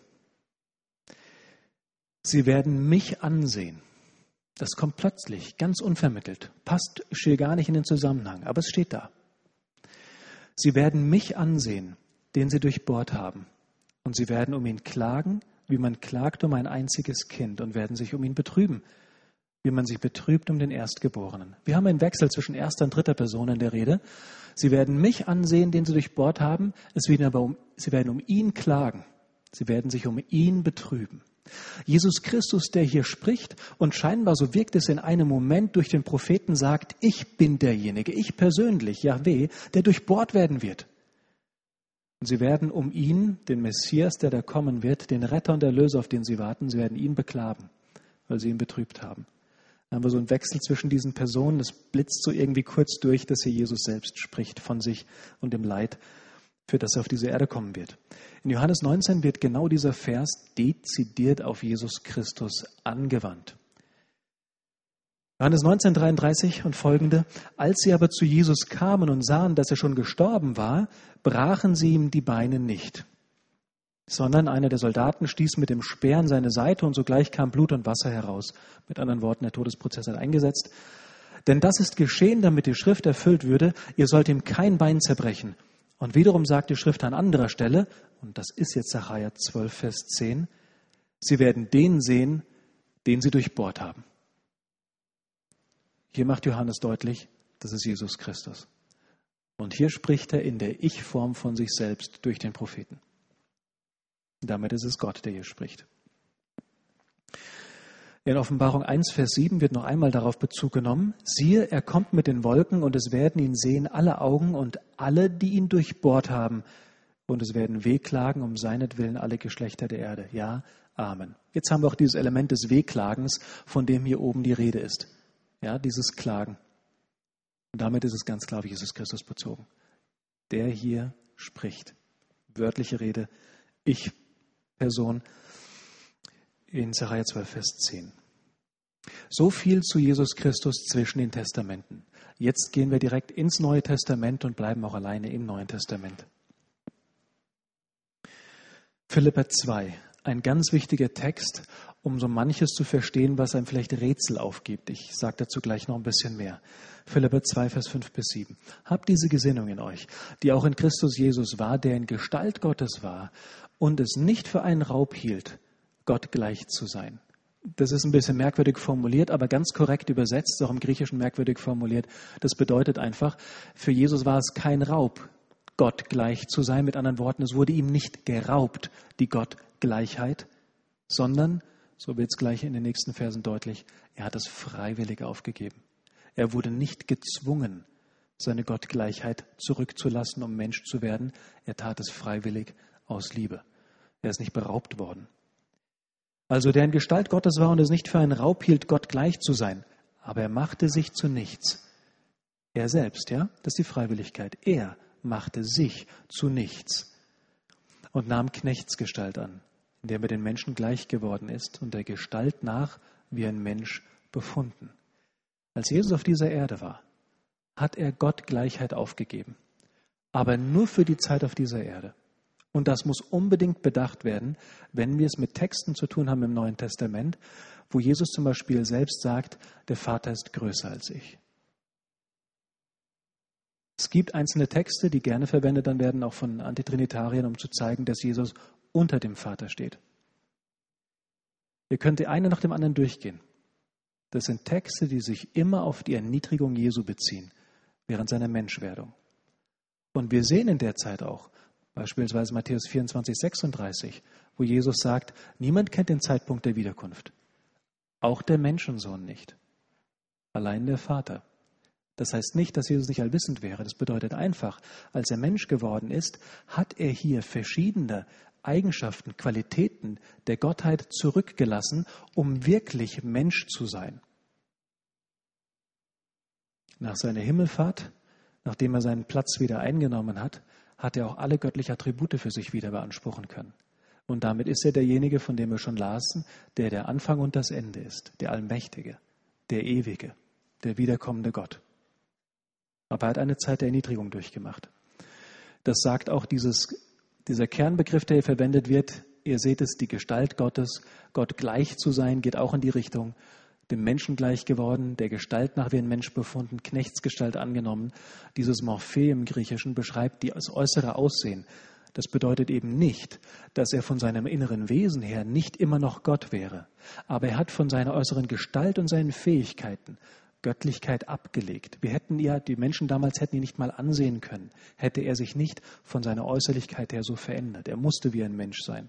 Sie werden mich ansehen. Das kommt plötzlich, ganz unvermittelt. Passt hier gar nicht in den Zusammenhang, aber es steht da. Sie werden mich ansehen, den sie durchbohrt haben. Und sie werden um ihn klagen, wie man klagt um ein einziges Kind, und werden sich um ihn betrüben, wie man sich betrübt um den Erstgeborenen. Wir haben einen Wechsel zwischen erster und dritter Person in der Rede. Sie werden mich ansehen, den sie durchbohrt haben. Es werden aber um, sie werden um ihn klagen. Sie werden sich um ihn betrüben. Jesus Christus, der hier spricht und scheinbar, so wirkt es in einem Moment, durch den Propheten sagt, ich bin derjenige, ich persönlich, Jahwe, der durchbohrt werden wird. Und sie werden um ihn, den Messias, der da kommen wird, den Retter und Erlöser, auf den sie warten, sie werden ihn beklagen, weil sie ihn betrübt haben. Dann haben wir so einen Wechsel zwischen diesen Personen. Es blitzt so irgendwie kurz durch, dass hier Jesus selbst spricht von sich und dem Leid, für das er auf diese Erde kommen wird. In Johannes neunzehn wird genau dieser Vers dezidiert auf Jesus Christus angewandt. Johannes neunzehn, dreiunddreißig und folgende. Als sie aber zu Jesus kamen und sahen, dass er schon gestorben war, brachen sie ihm die Beine nicht, sondern einer der Soldaten stieß mit dem Speer in seine Seite und sogleich kam Blut und Wasser heraus. Mit anderen Worten, der Todesprozess hat eingesetzt. Denn das ist geschehen, damit die Schrift erfüllt würde, ihr sollt ihm kein Bein zerbrechen. Und wiederum sagt die Schrift an anderer Stelle, und das ist jetzt Sacharja zwölf, Vers zehn, sie werden den sehen, den sie durchbohrt haben. Hier macht Johannes deutlich, das ist Jesus Christus. Und hier spricht er in der Ich-Form von sich selbst durch den Propheten. Damit ist es Gott, der hier spricht. In Offenbarung eins, Vers sieben wird noch einmal darauf Bezug genommen. Siehe, er kommt mit den Wolken und es werden ihn sehen alle Augen und alle, die ihn durchbohrt haben, und es werden Wehklagen um seinetwillen alle Geschlechter der Erde. Ja, Amen. Jetzt haben wir auch dieses Element des Wehklagens, von dem hier oben die Rede ist. Ja, dieses Klagen. Und damit ist es ganz klar auf Jesus Christus bezogen. Der hier spricht. Wörtliche Rede, ich, Person, in Sacharja zwölf, Vers zehn. So viel zu Jesus Christus zwischen den Testamenten. Jetzt gehen wir direkt ins Neue Testament und bleiben auch alleine im Neuen Testament. Philipper zwei, ein ganz wichtiger Text, um so manches zu verstehen, was einem vielleicht Rätsel aufgibt. Ich sage dazu gleich noch ein bisschen mehr. Philipper zwei, Vers fünf bis sieben. Habt diese Gesinnung in euch, die auch in Christus Jesus war, der in Gestalt Gottes war und es nicht für einen Raub hielt, Gott gleich zu sein. Das ist ein bisschen merkwürdig formuliert, aber ganz korrekt übersetzt, auch im Griechischen merkwürdig formuliert. Das bedeutet einfach, für Jesus war es kein Raub, Gott gleich zu sein. Mit anderen Worten, es wurde ihm nicht geraubt, die Gottgleichheit, sondern, so wird es gleich in den nächsten Versen deutlich, er hat es freiwillig aufgegeben. Er wurde nicht gezwungen, seine Gottgleichheit zurückzulassen, um Mensch zu werden. Er tat es freiwillig aus Liebe. Er ist nicht beraubt worden. Also der in Gestalt Gottes war und es nicht für einen Raub hielt, Gott gleich zu sein. Aber er machte sich zu nichts. Er selbst, ja, das ist die Freiwilligkeit. Er machte sich zu nichts und nahm Knechtsgestalt an, indem er den Menschen gleich geworden ist und der Gestalt nach wie ein Mensch befunden. Als Jesus auf dieser Erde war, hat er Gottgleichheit aufgegeben, aber nur für die Zeit auf dieser Erde. Und das muss unbedingt bedacht werden, wenn wir es mit Texten zu tun haben im Neuen Testament, wo Jesus zum Beispiel selbst sagt, der Vater ist größer als ich. Es gibt einzelne Texte, die gerne verwendet dann werden, auch von Antitrinitariern, um zu zeigen, dass Jesus unter dem Vater steht. Ihr könnt die eine nach dem anderen durchgehen. Das sind Texte, die sich immer auf die Erniedrigung Jesu beziehen, während seiner Menschwerdung. Und wir sehen in der Zeit auch, beispielsweise Matthäus vierundzwanzig, sechsunddreißig, wo Jesus sagt, niemand kennt den Zeitpunkt der Wiederkunft. Auch der Menschensohn nicht. Allein der Vater. Das heißt nicht, dass Jesus nicht allwissend wäre. Das bedeutet einfach, als er Mensch geworden ist, hat er hier verschiedene Eigenschaften, Qualitäten der Gottheit zurückgelassen, um wirklich Mensch zu sein. Nach seiner Himmelfahrt, nachdem er seinen Platz wieder eingenommen hat, hat er auch alle göttlichen Attribute für sich wieder beanspruchen können. Und damit ist er derjenige, von dem wir schon lasen, der der Anfang und das Ende ist, der Allmächtige, der Ewige, der wiederkommende Gott. Aber er hat eine Zeit der Erniedrigung durchgemacht. Das sagt auch dieses, dieser Kernbegriff, der hier verwendet wird. Ihr seht es, die Gestalt Gottes, Gott gleich zu sein, geht auch in die Richtung, dem Menschen gleich geworden, der Gestalt nach wie ein Mensch befunden, Knechtsgestalt angenommen. Dieses Morphe im Griechischen beschreibt das äußere Aussehen. Das bedeutet eben nicht, dass er von seinem inneren Wesen her nicht immer noch Gott wäre. Aber er hat von seiner äußeren Gestalt und seinen Fähigkeiten Göttlichkeit abgelegt. Wir hätten ja, die Menschen damals hätten ihn nicht mal ansehen können, hätte er sich nicht von seiner Äußerlichkeit her so verändert. Er musste wie ein Mensch sein.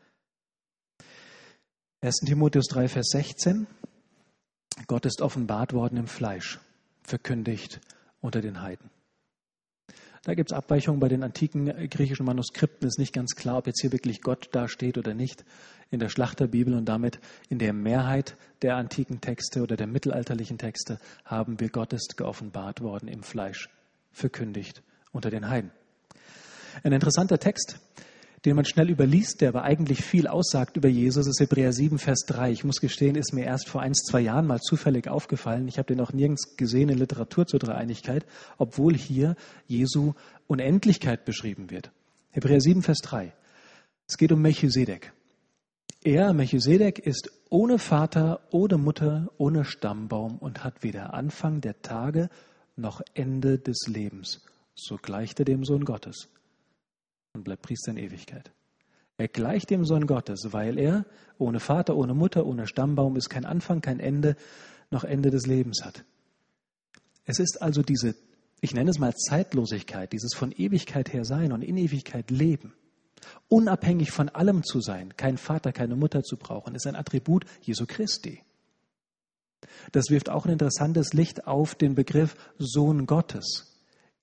erster Timotheus drei, Vers sechzehn. Gott ist offenbart worden im Fleisch, verkündigt unter den Heiden. Da gibt es Abweichungen bei den antiken griechischen Manuskripten. Es ist nicht ganz klar, ob jetzt hier wirklich Gott dasteht oder nicht. In der Schlachterbibel und damit in der Mehrheit der antiken Texte oder der mittelalterlichen Texte haben wir, Gott ist geoffenbart worden im Fleisch, verkündigt unter den Heiden. Ein interessanter Text, den man schnell überliest, der aber eigentlich viel aussagt über Jesus, ist Hebräer sieben, Vers drei. Ich muss gestehen, ist mir erst vor ein, zwei Jahren mal zufällig aufgefallen. Ich habe den auch nirgends gesehen in Literatur zur Dreieinigkeit, obwohl hier Jesu Unendlichkeit beschrieben wird. Hebräer sieben, Vers drei. Es geht um Melchisedek. Er, Melchisedek, ist ohne Vater, ohne Mutter, ohne Stammbaum und hat weder Anfang der Tage noch Ende des Lebens. So gleicht er dem Sohn Gottes und bleibt Priester in Ewigkeit. Er gleicht dem Sohn Gottes, weil er ohne Vater, ohne Mutter, ohne Stammbaum ist, kein Anfang, kein Ende, noch Ende des Lebens hat. Es ist also diese, ich nenne es mal Zeitlosigkeit, dieses von Ewigkeit her sein und in Ewigkeit leben. Unabhängig von allem zu sein, kein Vater, keine Mutter zu brauchen, ist ein Attribut Jesu Christi. Das wirft auch ein interessantes Licht auf den Begriff Sohn Gottes.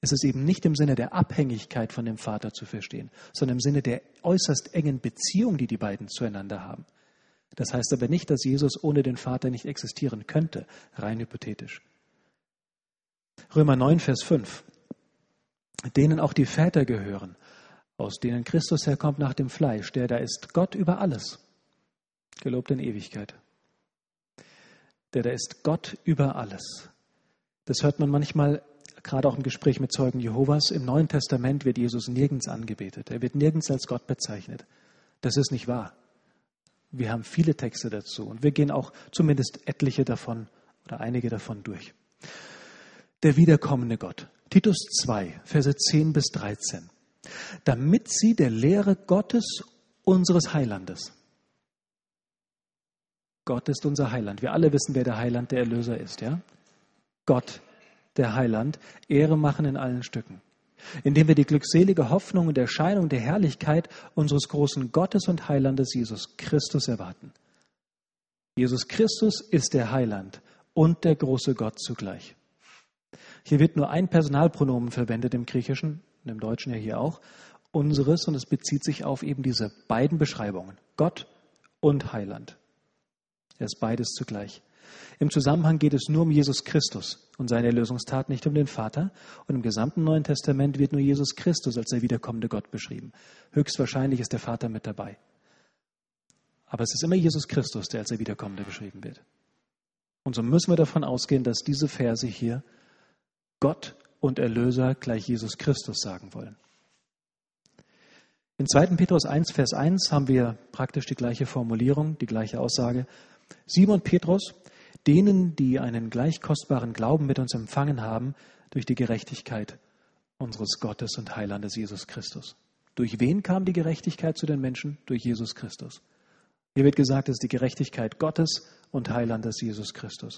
Es ist eben nicht im Sinne der Abhängigkeit von dem Vater zu verstehen, sondern im Sinne der äußerst engen Beziehung, die die beiden zueinander haben. Das heißt aber nicht, dass Jesus ohne den Vater nicht existieren könnte, rein hypothetisch. Römer neun, Vers fünf. Denen auch die Väter gehören, aus denen Christus herkommt nach dem Fleisch, der da ist Gott über alles, gelobt in Ewigkeit. Der da ist Gott über alles. Das hört man manchmal, gerade auch im Gespräch mit Zeugen Jehovas. Im Neuen Testament wird Jesus nirgends angebetet. Er wird nirgends als Gott bezeichnet. Das ist nicht wahr. Wir haben viele Texte dazu und wir gehen auch zumindest etliche davon oder einige davon durch. Der wiederkommende Gott. Titus zwei, Verse zehn bis dreizehn. Damit sie der Lehre Gottes, unseres Heilandes. Gott ist unser Heiland. Wir alle wissen, wer der Heiland, der Erlöser ist, ja? Gott, der Heiland, Ehre machen in allen Stücken. Indem wir die glückselige Hoffnung und Erscheinung der Herrlichkeit unseres großen Gottes und Heilandes Jesus Christus erwarten. Jesus Christus ist der Heiland und der große Gott zugleich. Hier wird nur ein Personalpronomen verwendet im Griechischen, und im Deutschen ja hier auch, unseres, und es bezieht sich auf eben diese beiden Beschreibungen, Gott und Heiland. Er ist beides zugleich. Im Zusammenhang geht es nur um Jesus Christus und seine Erlösungstat, nicht um den Vater. Und im gesamten Neuen Testament wird nur Jesus Christus als der wiederkommende Gott beschrieben. Höchstwahrscheinlich ist der Vater mit dabei. Aber es ist immer Jesus Christus, der als der Wiederkommende beschrieben wird. Und so müssen wir davon ausgehen, dass diese Verse hier Gott und Erlöser gleich Jesus Christus sagen wollen. In zweiten Petrus eins, Vers eins haben wir praktisch die gleiche Formulierung, die gleiche Aussage. Simon Petrus, denen, die einen gleich kostbaren Glauben mit uns empfangen haben, durch die Gerechtigkeit unseres Gottes und Heilandes Jesus Christus. Durch wen kam die Gerechtigkeit zu den Menschen? Durch Jesus Christus. Hier wird gesagt, es ist die Gerechtigkeit Gottes und Heilandes Jesus Christus.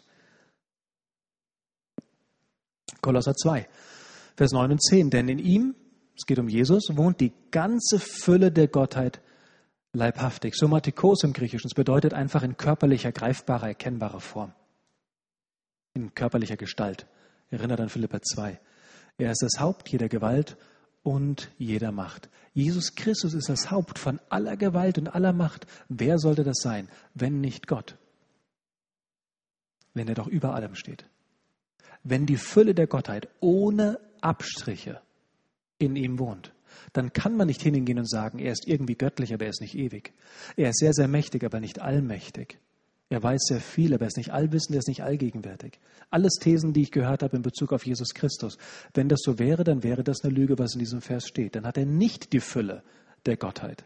Kolosser zwei, Vers neun und zehn. Denn in ihm, es geht um Jesus, wohnt die ganze Fülle der Gottheit leibhaftig. Somatikos im Griechischen. Es bedeutet einfach in körperlicher, greifbarer, erkennbarer Form. In körperlicher Gestalt. Erinnert an Philipper zwei. Er ist das Haupt jeder Gewalt und jeder Macht. Jesus Christus ist das Haupt von aller Gewalt und aller Macht. Wer sollte das sein, wenn nicht Gott? Wenn er doch über allem steht. Wenn die Fülle der Gottheit ohne Abstriche in ihm wohnt, dann kann man nicht hingehen und sagen, er ist irgendwie göttlich, aber er ist nicht ewig. Er ist sehr, sehr mächtig, aber nicht allmächtig. Er weiß sehr viel, aber er ist nicht allwissend, er ist nicht allgegenwärtig. Alles Thesen, die ich gehört habe in Bezug auf Jesus Christus. Wenn das so wäre, dann wäre das eine Lüge, was in diesem Vers steht. Dann hat er nicht die Fülle der Gottheit.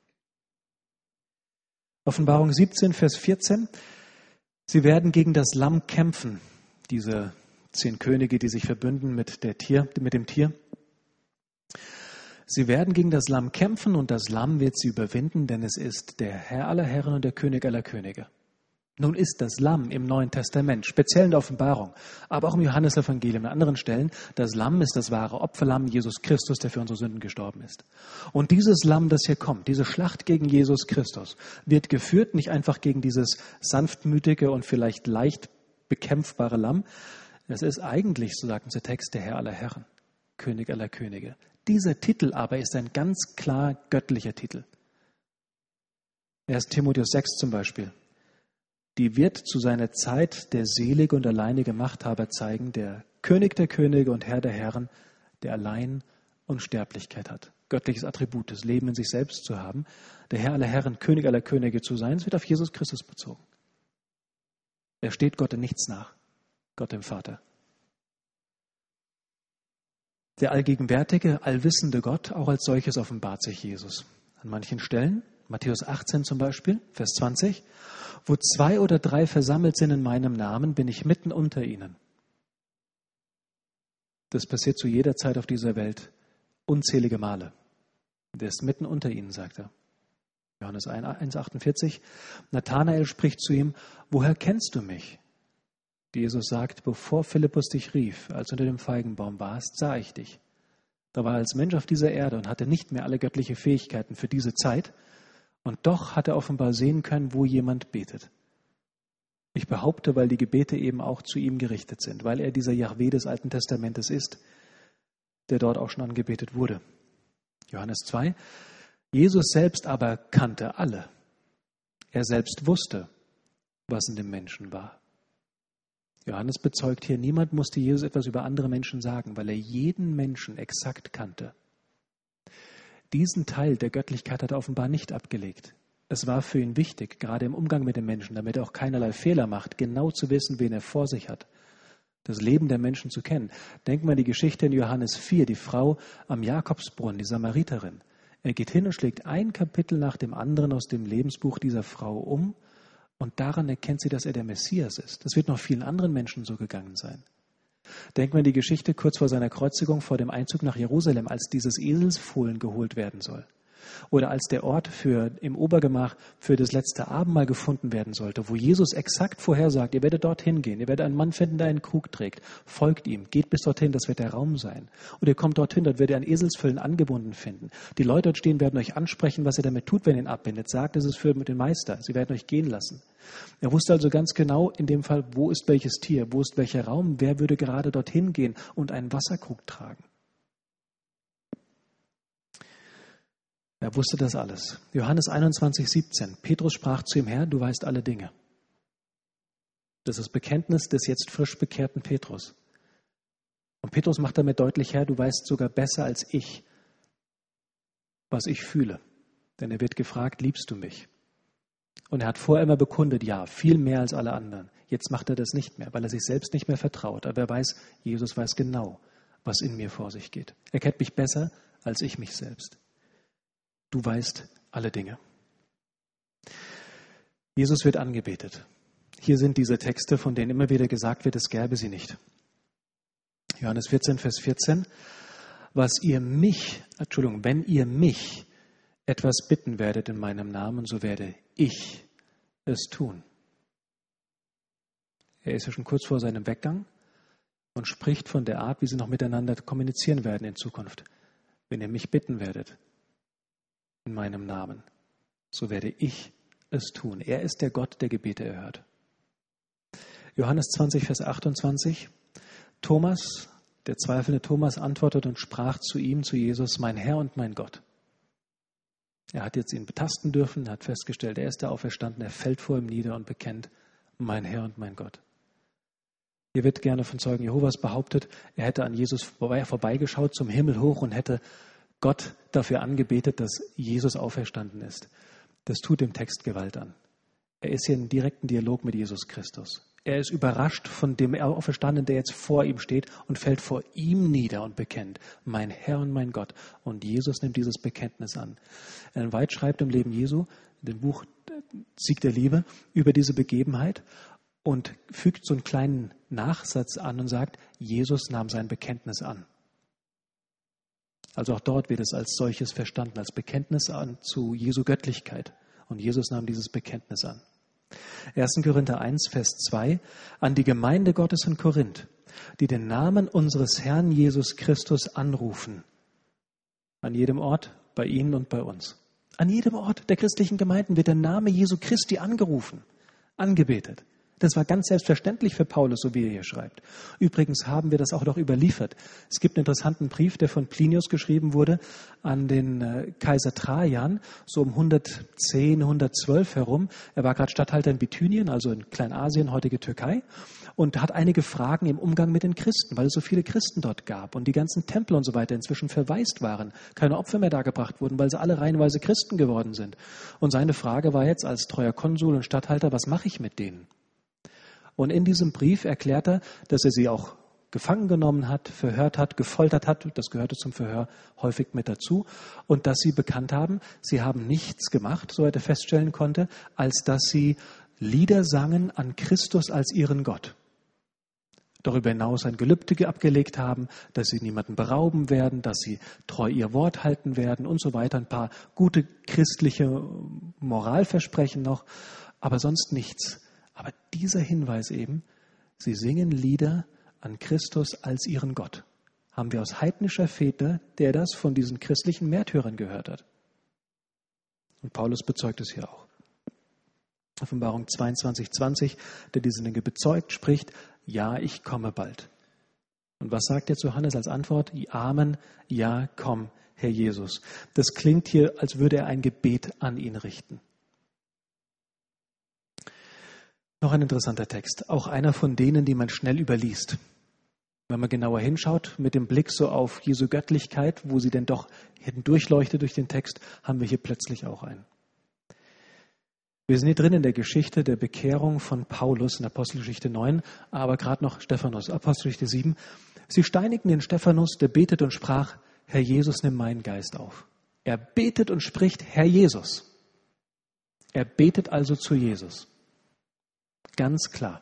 Offenbarung siebzehn, Vers vierzehn. Sie werden gegen das Lamm kämpfen, diese zehn Könige, die sich verbünden mit, der Tier, mit dem Tier. Sie werden gegen das Lamm kämpfen und das Lamm wird sie überwinden, denn es ist der Herr aller Herren und der König aller Könige. Nun ist das Lamm im Neuen Testament, speziell in der Offenbarung, aber auch im Johannesevangelium an anderen Stellen, das Lamm ist das wahre Opferlamm, Jesus Christus, der für unsere Sünden gestorben ist. Und dieses Lamm, das hier kommt, diese Schlacht gegen Jesus Christus, wird geführt nicht einfach gegen dieses sanftmütige und vielleicht leicht bekämpfbare Lamm. Das ist eigentlich, so sagt uns der Text, der Herr aller Herren, König aller Könige. Dieser Titel aber ist ein ganz klar göttlicher Titel. erster Timotheus sechs zum Beispiel. Die wird zu seiner Zeit der selige und alleinige Machthaber zeigen, der König der Könige und Herr der Herren, der allein Unsterblichkeit hat. Göttliches Attribut, das Leben in sich selbst zu haben, der Herr aller Herren, König aller Könige zu sein, es wird auf Jesus Christus bezogen. Er steht Gott in nichts nach, Gott dem Vater. Der allgegenwärtige, allwissende Gott, auch als solches offenbart sich Jesus. An manchen Stellen, Matthäus achtzehn zum Beispiel, Vers zwanzig, wo zwei oder drei versammelt sind in meinem Namen, bin ich mitten unter ihnen. Das passiert zu jeder Zeit auf dieser Welt unzählige Male. Der ist mitten unter ihnen, sagt er. Johannes eins achtundvierzig. Nathanael spricht zu ihm, woher kennst du mich? Jesus sagt, bevor Philippus dich rief, als du unter dem Feigenbaum warst, sah ich dich. Da war er als Mensch auf dieser Erde und hatte nicht mehr alle göttliche Fähigkeiten für diese Zeit. Und doch hat er offenbar sehen können, wo jemand betet. Ich behaupte, weil die Gebete eben auch zu ihm gerichtet sind, weil er dieser Jahwe des Alten Testamentes ist, der dort auch schon angebetet wurde. Johannes zwei. Jesus selbst aber kannte alle. Er selbst wusste, was in dem Menschen war. Johannes bezeugt hier, niemand musste Jesus etwas über andere Menschen sagen, weil er jeden Menschen exakt kannte. Diesen Teil der Göttlichkeit hat er offenbar nicht abgelegt. Es war für ihn wichtig, gerade im Umgang mit den Menschen, damit er auch keinerlei Fehler macht, genau zu wissen, wen er vor sich hat. Das Leben der Menschen zu kennen. Denken wir an die Geschichte in Johannes vier, die Frau am Jakobsbrunnen, die Samariterin. Er geht hin und schlägt ein Kapitel nach dem anderen aus dem Lebensbuch dieser Frau um und daran erkennt sie, dass er der Messias ist. Das wird noch vielen anderen Menschen so gegangen sein. Denken wir an die Geschichte kurz vor seiner Kreuzigung, vor dem Einzug nach Jerusalem, als dieses Eselsfohlen geholt werden soll. Oder als der Ort für, im Obergemach für das letzte Abendmahl gefunden werden sollte, wo Jesus exakt vorhersagt, ihr werdet dorthin gehen, ihr werdet einen Mann finden, der einen Krug trägt, folgt ihm, geht bis dorthin, das wird der Raum sein. Und ihr kommt dorthin, dort werdet ihr an Eselsfüllen angebunden finden. Die Leute dort stehen, werden euch ansprechen, was ihr damit tut, wenn ihr ihn abbindet. Sagt, es ist für den Meister, sie werden euch gehen lassen. Er wusste also ganz genau in dem Fall, wo ist welches Tier, wo ist welcher Raum, wer würde gerade dorthin gehen und einen Wasserkrug tragen. Er wusste das alles. Johannes einundzwanzig, siebzehn. Petrus sprach zu ihm: Herr, du weißt alle Dinge. Das ist das Bekenntnis des jetzt frisch bekehrten Petrus. Und Petrus macht damit deutlich: Herr, du weißt sogar besser als ich, was ich fühle. Denn er wird gefragt: Liebst du mich? Und er hat vorher immer bekundet: Ja, viel mehr als alle anderen. Jetzt macht er das nicht mehr, weil er sich selbst nicht mehr vertraut. Aber er weiß, Jesus weiß genau, was in mir vor sich geht. Er kennt mich besser als ich mich selbst. Du weißt alle Dinge. Jesus wird angebetet. Hier sind diese Texte, von denen immer wieder gesagt wird, es gäbe sie nicht. Johannes vierzehn, Vers vierzehn. Was ihr mich, Entschuldigung, wenn ihr mich etwas bitten werdet in meinem Namen, so werde ich es tun. Er ist ja schon kurz vor seinem Weggang und spricht von der Art, wie sie noch miteinander kommunizieren werden in Zukunft. Wenn ihr mich bitten werdet in meinem Namen, so werde ich es tun. Er ist der Gott, der Gebete erhört. Johannes zwanzig, Vers achtundzwanzig. Thomas, der zweifelnde Thomas, antwortet und sprach zu ihm, zu Jesus: Mein Herr und mein Gott. Er hat jetzt ihn betasten dürfen, hat festgestellt, er ist der Auferstandene, er fällt vor ihm nieder und bekennt: Mein Herr und mein Gott. Hier wird gerne von Zeugen Jehovas behauptet, er hätte an Jesus vorbeigeschaut zum Himmel hoch und hätte Gott dafür angebetet, dass Jesus auferstanden ist. Das tut dem Text Gewalt an. Er ist hier in direkten Dialog mit Jesus Christus. Er ist überrascht von dem Auferstandenen, der jetzt vor ihm steht und fällt vor ihm nieder und bekennt: Mein Herr und mein Gott. Und Jesus nimmt dieses Bekenntnis an. Ellen White schreibt im Leben Jesu, in dem Buch Sieg der Liebe, über diese Begebenheit und fügt so einen kleinen Nachsatz an und sagt, Jesus nahm sein Bekenntnis an. Also auch dort wird es als solches verstanden, als Bekenntnis an zu Jesu Göttlichkeit. Und Jesus nahm dieses Bekenntnis an. erster Korinther eins, Vers zwei, an die Gemeinde Gottes in Korinth, die den Namen unseres Herrn Jesus Christus anrufen. An jedem Ort, bei Ihnen und bei uns. An jedem Ort der christlichen Gemeinden wird der Name Jesu Christi angerufen, angebetet. Das war ganz selbstverständlich für Paulus, so wie er hier schreibt. Übrigens haben wir das auch noch überliefert. Es gibt einen interessanten Brief, der von Plinius geschrieben wurde an den äh, Kaiser Trajan, so um hundertzehn, hundertzwölf herum. Er war gerade Statthalter in Bithynien, also in Kleinasien, heutige Türkei, und hat einige Fragen im Umgang mit den Christen, weil es so viele Christen dort gab und die ganzen Tempel und so weiter inzwischen verwaist waren, keine Opfer mehr dargebracht wurden, weil sie alle reihenweise Christen geworden sind. Und seine Frage war jetzt als treuer Konsul und Statthalter: Was mache ich mit denen? Und in diesem Brief erklärt er, dass er sie auch gefangen genommen hat, verhört hat, gefoltert hat, das gehörte zum Verhör häufig mit dazu, und dass sie bekannt haben, sie haben nichts gemacht, soweit er feststellen konnte, als dass sie Lieder sangen an Christus als ihren Gott. Darüber hinaus ein Gelübde abgelegt haben, dass sie niemanden berauben werden, dass sie treu ihr Wort halten werden und so weiter. Ein paar gute christliche Moralversprechen noch, aber sonst nichts. Aber dieser Hinweis eben, sie singen Lieder an Christus als ihren Gott, haben wir aus heidnischer Feder, der das von diesen christlichen Märtyrern gehört hat. Und Paulus bezeugt es hier auch. Offenbarung zweiundzwanzig, zwanzig, der diese Dinge bezeugt, spricht: Ja, ich komme bald. Und was sagt jetzt Johannes als Antwort? Amen, ja, komm, Herr Jesus. Das klingt hier, als würde er ein Gebet an ihn richten. Noch ein interessanter Text, auch einer von denen, die man schnell überliest. Wenn man genauer hinschaut, mit dem Blick so auf Jesu Göttlichkeit, wo sie denn doch hindurchleuchtet durch den Text, haben wir hier plötzlich auch einen. Wir sind hier drin in der Geschichte der Bekehrung von Paulus in Apostelgeschichte neun, aber gerade noch Stephanus, Apostelgeschichte sieben. Sie steinigten den Stephanus, der betet und sprach, Herr Jesus, nimm meinen Geist auf. Er betet und spricht, Herr Jesus. Er betet also zu Jesus. Ganz klar,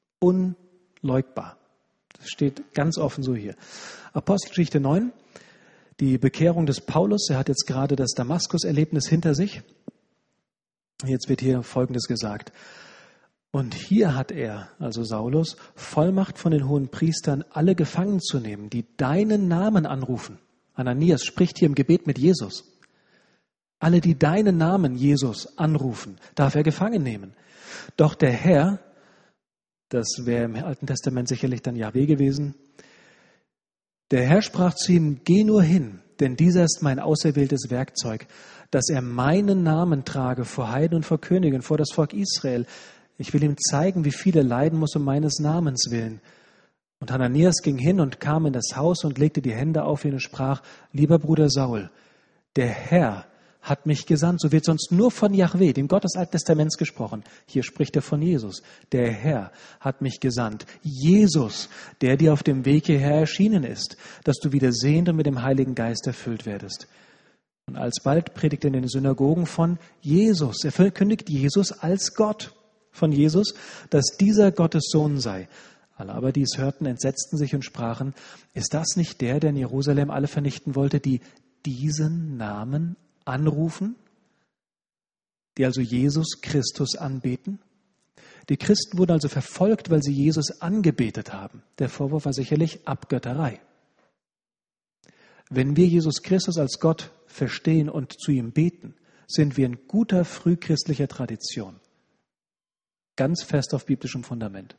unleugbar. Das steht ganz offen so hier. Apostelgeschichte neun, die Bekehrung des Paulus. Er hat jetzt gerade das Damaskus-Erlebnis hinter sich. Jetzt wird hier Folgendes gesagt. Und hier hat er, also Saulus, Vollmacht von den hohen Priestern, alle gefangen zu nehmen, die deinen Namen anrufen. Ananias spricht hier im Gebet mit Jesus. Alle, die deinen Namen, Jesus, anrufen, darf er gefangen nehmen. Doch der Herr, das wäre im Alten Testament sicherlich dann Jahwe gewesen, der Herr sprach zu ihm, geh nur hin, denn dieser ist mein auserwähltes Werkzeug, dass er meinen Namen trage vor Heiden und vor Königen, vor das Volk Israel. Ich will ihm zeigen, wie viel er leiden muss um meines Namens willen. Und Hananias ging hin und kam in das Haus und legte die Hände auf ihn und sprach, lieber Bruder Saul, der Herr hat mich gesandt. So wird sonst nur von Jahwe, dem Gott des Alten Testaments, gesprochen. Hier spricht er von Jesus. Der Herr hat mich gesandt. Jesus, der dir auf dem Weg hierher erschienen ist, dass du wieder sehend und mit dem Heiligen Geist erfüllt werdest. Und alsbald predigt er in den Synagogen von Jesus. Er verkündigt Jesus als Gott. Von Jesus, dass dieser Gottes Sohn sei. Alle aber, die es hörten, entsetzten sich und sprachen, ist das nicht der, der in Jerusalem alle vernichten wollte, die diesen Namen anrufen, die also Jesus Christus anbeten? Die Christen wurden also verfolgt, weil sie Jesus angebetet haben. Der Vorwurf war sicherlich Abgötterei. Wenn wir Jesus Christus als Gott verstehen und zu ihm beten, sind wir in guter frühchristlicher Tradition. Ganz fest auf biblischem Fundament.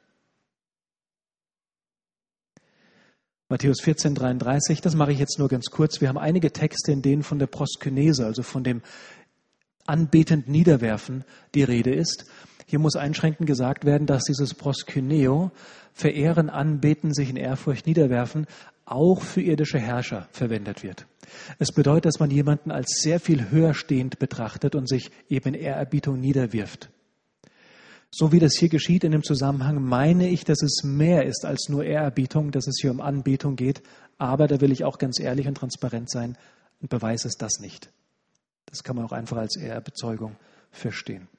Matthäus vierzehn, dreiunddreißig, das mache ich jetzt nur ganz kurz. Wir haben einige Texte, in denen von der Proskynese, also von dem anbetend Niederwerfen, die Rede ist. Hier muss einschränkend gesagt werden, dass dieses Proskyneo, verehren, anbeten, sich in Ehrfurcht niederwerfen, auch für irdische Herrscher verwendet wird. Es bedeutet, dass man jemanden als sehr viel höher stehend betrachtet und sich eben in Ehrerbietung niederwirft. So wie das hier geschieht in dem Zusammenhang, meine ich, dass es mehr ist als nur Ehrerbietung, dass es hier um Anbetung geht. Aber da will ich auch ganz ehrlich und transparent sein und beweise es das nicht. Das kann man auch einfach als Ehrerbezeugung verstehen.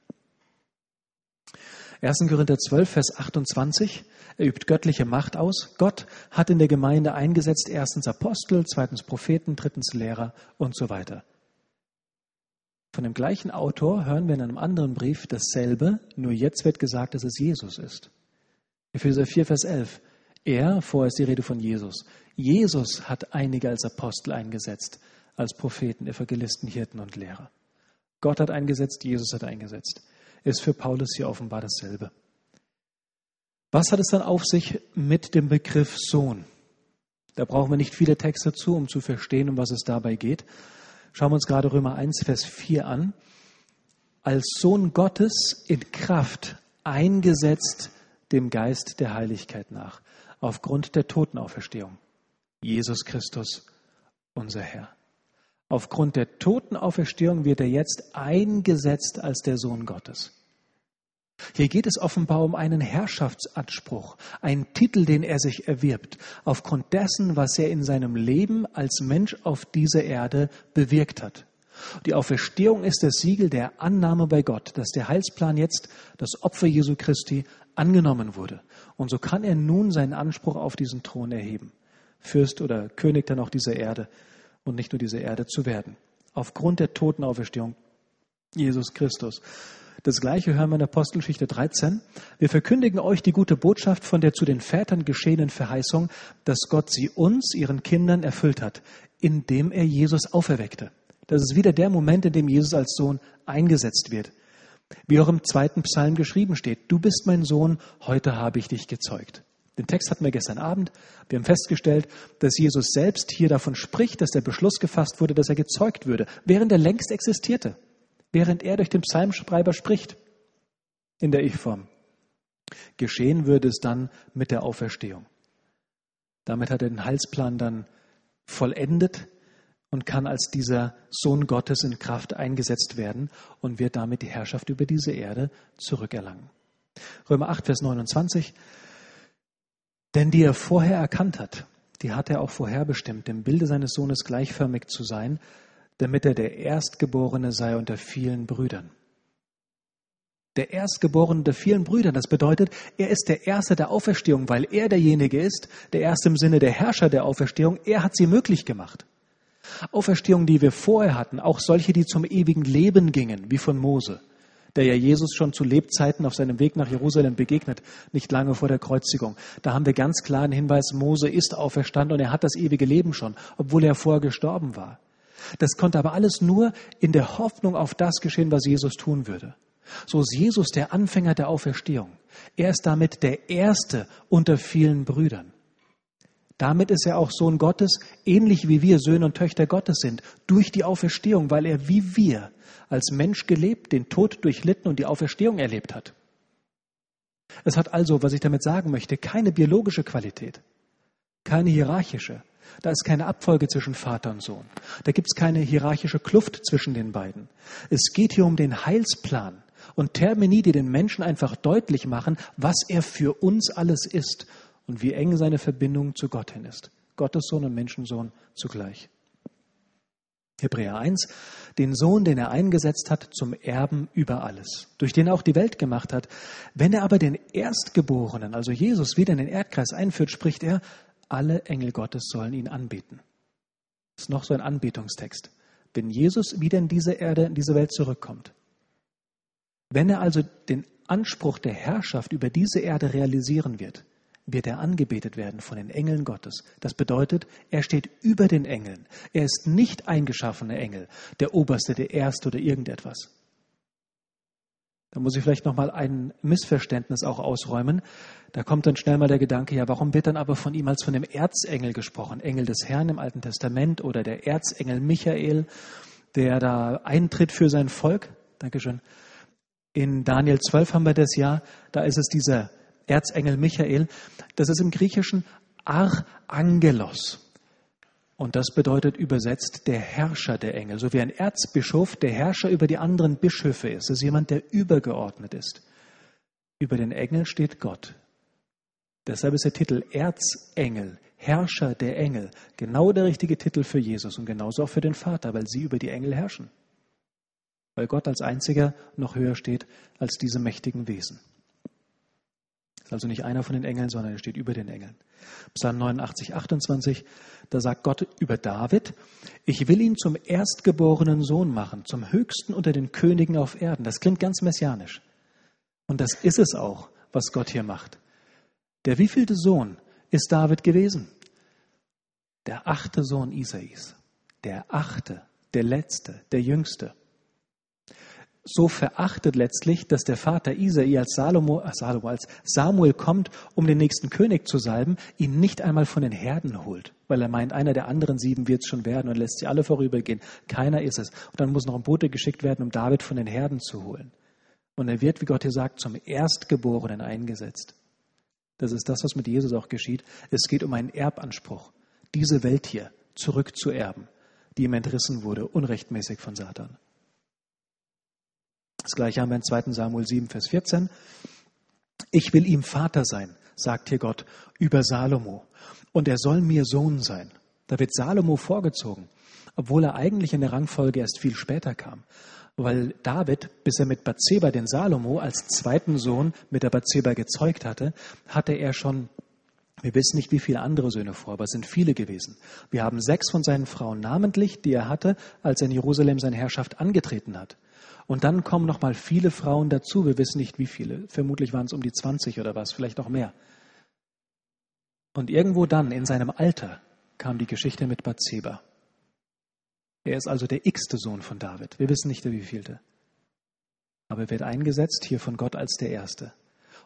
erster Korinther zwölf, Vers achtundzwanzig. Er übt göttliche Macht aus. Gott hat in der Gemeinde eingesetzt, erstens Apostel, zweitens Propheten, drittens Lehrer und so weiter. Von dem gleichen Autor hören wir in einem anderen Brief dasselbe, nur jetzt wird gesagt, dass es Jesus ist. Epheser vier, Vers elf. Er, vorher ist die Rede von Jesus, Jesus hat einige als Apostel eingesetzt, als Propheten, Evangelisten, Hirten und Lehrer. Gott hat eingesetzt, Jesus hat eingesetzt. Ist für Paulus hier offenbar dasselbe. Was hat es dann auf sich mit dem Begriff Sohn? Da brauchen wir nicht viele Texte zu, um zu verstehen, um was es dabei geht. Schauen wir uns gerade Römer eins, Vers vier an. Als Sohn Gottes in Kraft eingesetzt dem Geist der Heiligkeit nach, aufgrund der Totenauferstehung. Jesus Christus, unser Herr. Aufgrund der Totenauferstehung wird er jetzt eingesetzt als der Sohn Gottes. Hier geht es offenbar um einen Herrschaftsanspruch, einen Titel, den er sich erwirbt, aufgrund dessen, was er in seinem Leben als Mensch auf dieser Erde bewirkt hat. Die Auferstehung ist das Siegel der Annahme bei Gott, dass der Heilsplan jetzt, das Opfer Jesu Christi, angenommen wurde. Und so kann er nun seinen Anspruch auf diesen Thron erheben, Fürst oder König dann auch dieser Erde und nicht nur dieser Erde zu werden. Aufgrund der Totenauferstehung Jesus Christus. Das Gleiche hören wir in Apostelgeschichte dreizehn. Wir verkündigen euch die gute Botschaft von der zu den Vätern geschehenen Verheißung, dass Gott sie uns, ihren Kindern, erfüllt hat, indem er Jesus auferweckte. Das ist wieder der Moment, in dem Jesus als Sohn eingesetzt wird. Wie auch im zweiten Psalm geschrieben steht, du bist mein Sohn, heute habe ich dich gezeugt. Den Text hatten wir gestern Abend. Wir haben festgestellt, dass Jesus selbst hier davon spricht, dass der Beschluss gefasst wurde, dass er gezeugt würde, während er längst existierte, während er durch den Psalmschreiber spricht in der Ich-Form. Geschehen würde es dann mit der Auferstehung. Damit hat er den Heilsplan dann vollendet und kann als dieser Sohn Gottes in Kraft eingesetzt werden und wird damit die Herrschaft über diese Erde zurückerlangen. Römer acht, Vers neunundzwanzig. Denn die er vorher erkannt hat, die hat er auch vorherbestimmt, dem Bilde seines Sohnes gleichförmig zu sein, damit er der Erstgeborene sei unter vielen Brüdern. Der Erstgeborene unter vielen Brüdern, das bedeutet, er ist der Erste der Auferstehung, weil er derjenige ist, der Erste im Sinne der Herrscher der Auferstehung, er hat sie möglich gemacht. Auferstehung, die wir vorher hatten, auch solche, die zum ewigen Leben gingen, wie von Mose, der ja Jesus schon zu Lebzeiten auf seinem Weg nach Jerusalem begegnet, nicht lange vor der Kreuzigung. Da haben wir ganz klar einen Hinweis, Mose ist auferstanden und er hat das ewige Leben schon, obwohl er vorher gestorben war. Das konnte aber alles nur in der Hoffnung auf das geschehen, was Jesus tun würde. So ist Jesus der Anfänger der Auferstehung. Er ist damit der Erste unter vielen Brüdern. Damit ist er auch Sohn Gottes, ähnlich wie wir Söhne und Töchter Gottes sind, durch die Auferstehung, weil er wie wir als Mensch gelebt, den Tod durchlitten und die Auferstehung erlebt hat. Es hat also, was ich damit sagen möchte, keine biologische Qualität, keine hierarchische. Da ist keine Abfolge zwischen Vater und Sohn. Da gibt es keine hierarchische Kluft zwischen den beiden. Es geht hier um den Heilsplan und Termini, die den Menschen einfach deutlich machen, was er für uns alles ist und wie eng seine Verbindung zu Gott hin ist. Gottes Sohn und Menschensohn zugleich. Hebräer eins, den Sohn, den er eingesetzt hat zum Erben über alles, durch den er auch die Welt gemacht hat. Wenn er aber den Erstgeborenen, also Jesus, wieder in den Erdkreis einführt, spricht er, alle Engel Gottes sollen ihn anbeten. Das ist noch so ein Anbetungstext. Wenn Jesus wieder in diese Erde, in diese Welt zurückkommt. Wenn er also den Anspruch der Herrschaft über diese Erde realisieren wird, wird er angebetet werden von den Engeln Gottes. Das bedeutet, er steht über den Engeln. Er ist nicht eingeschaffener Engel, der Oberste, der Erste oder irgendetwas. Da muss ich vielleicht nochmal ein Missverständnis auch ausräumen. Da kommt dann schnell mal der Gedanke, ja, warum wird dann aber von ihm als von dem Erzengel gesprochen? Engel des Herrn im Alten Testament oder der Erzengel Michael, der da eintritt für sein Volk. Dankeschön. In Daniel zwölf haben wir das ja, da ist es dieser Erzengel Michael. Das ist im Griechischen Archangelos. Und das bedeutet übersetzt der Herrscher der Engel. So wie ein Erzbischof der Herrscher über die anderen Bischöfe ist. Das ist jemand, der übergeordnet ist. Über den Engeln steht Gott. Deshalb ist der Titel Erzengel, Herrscher der Engel, genau der richtige Titel für Jesus und genauso auch für den Vater, weil sie über die Engel herrschen. Weil Gott als einziger noch höher steht als diese mächtigen Wesen. Ist also nicht einer von den Engeln, sondern er steht über den Engeln. Psalm neunundachtzig, achtundzwanzig, da sagt Gott über David, ich will ihn zum erstgeborenen Sohn machen, zum höchsten unter den Königen auf Erden. Das klingt ganz messianisch. Und das ist es auch, was Gott hier macht. Der wievielte Sohn ist David gewesen? Der achte Sohn Isais. Der achte, der letzte, der jüngste. So verachtet letztlich, dass der Vater Isai als, Salomo, äh Salomo, als Samuel kommt, um den nächsten König zu salben, ihn nicht einmal von den Herden holt, weil er meint, einer der anderen sieben wird es schon werden und lässt sie alle vorübergehen. Keiner ist es. Und dann muss noch ein Bote geschickt werden, um David von den Herden zu holen. Und er wird, wie Gott hier sagt, zum Erstgeborenen eingesetzt. Das ist das, was mit Jesus auch geschieht. Es geht um einen Erbanspruch, diese Welt hier zurückzuerben, die ihm entrissen wurde, unrechtmäßig von Satan. Das Gleiche haben wir in zweiten Samuel sieben, Vers vierzehn. Ich will ihm Vater sein, sagt hier Gott über Salomo. Und er soll mir Sohn sein. Da wird Salomo vorgezogen, obwohl er eigentlich in der Rangfolge erst viel später kam. Weil David, bis er mit Bathseba den Salomo als zweiten Sohn mit der Bathseba gezeugt hatte, hatte er schon, wir wissen nicht, wie viele andere Söhne vor, aber es sind viele gewesen. Wir haben sechs von seinen Frauen namentlich, die er hatte, als er in Jerusalem seine Herrschaft angetreten hat. Und dann kommen noch mal viele Frauen dazu. Wir wissen nicht, wie viele. Vermutlich waren es um die zwanzig oder was, vielleicht noch mehr. Und irgendwo dann, in seinem Alter, kam die Geschichte mit Bathseba. Er ist also der x-te Sohn von David. Wir wissen nicht, der wievielte. Aber er wird eingesetzt hier von Gott als der Erste.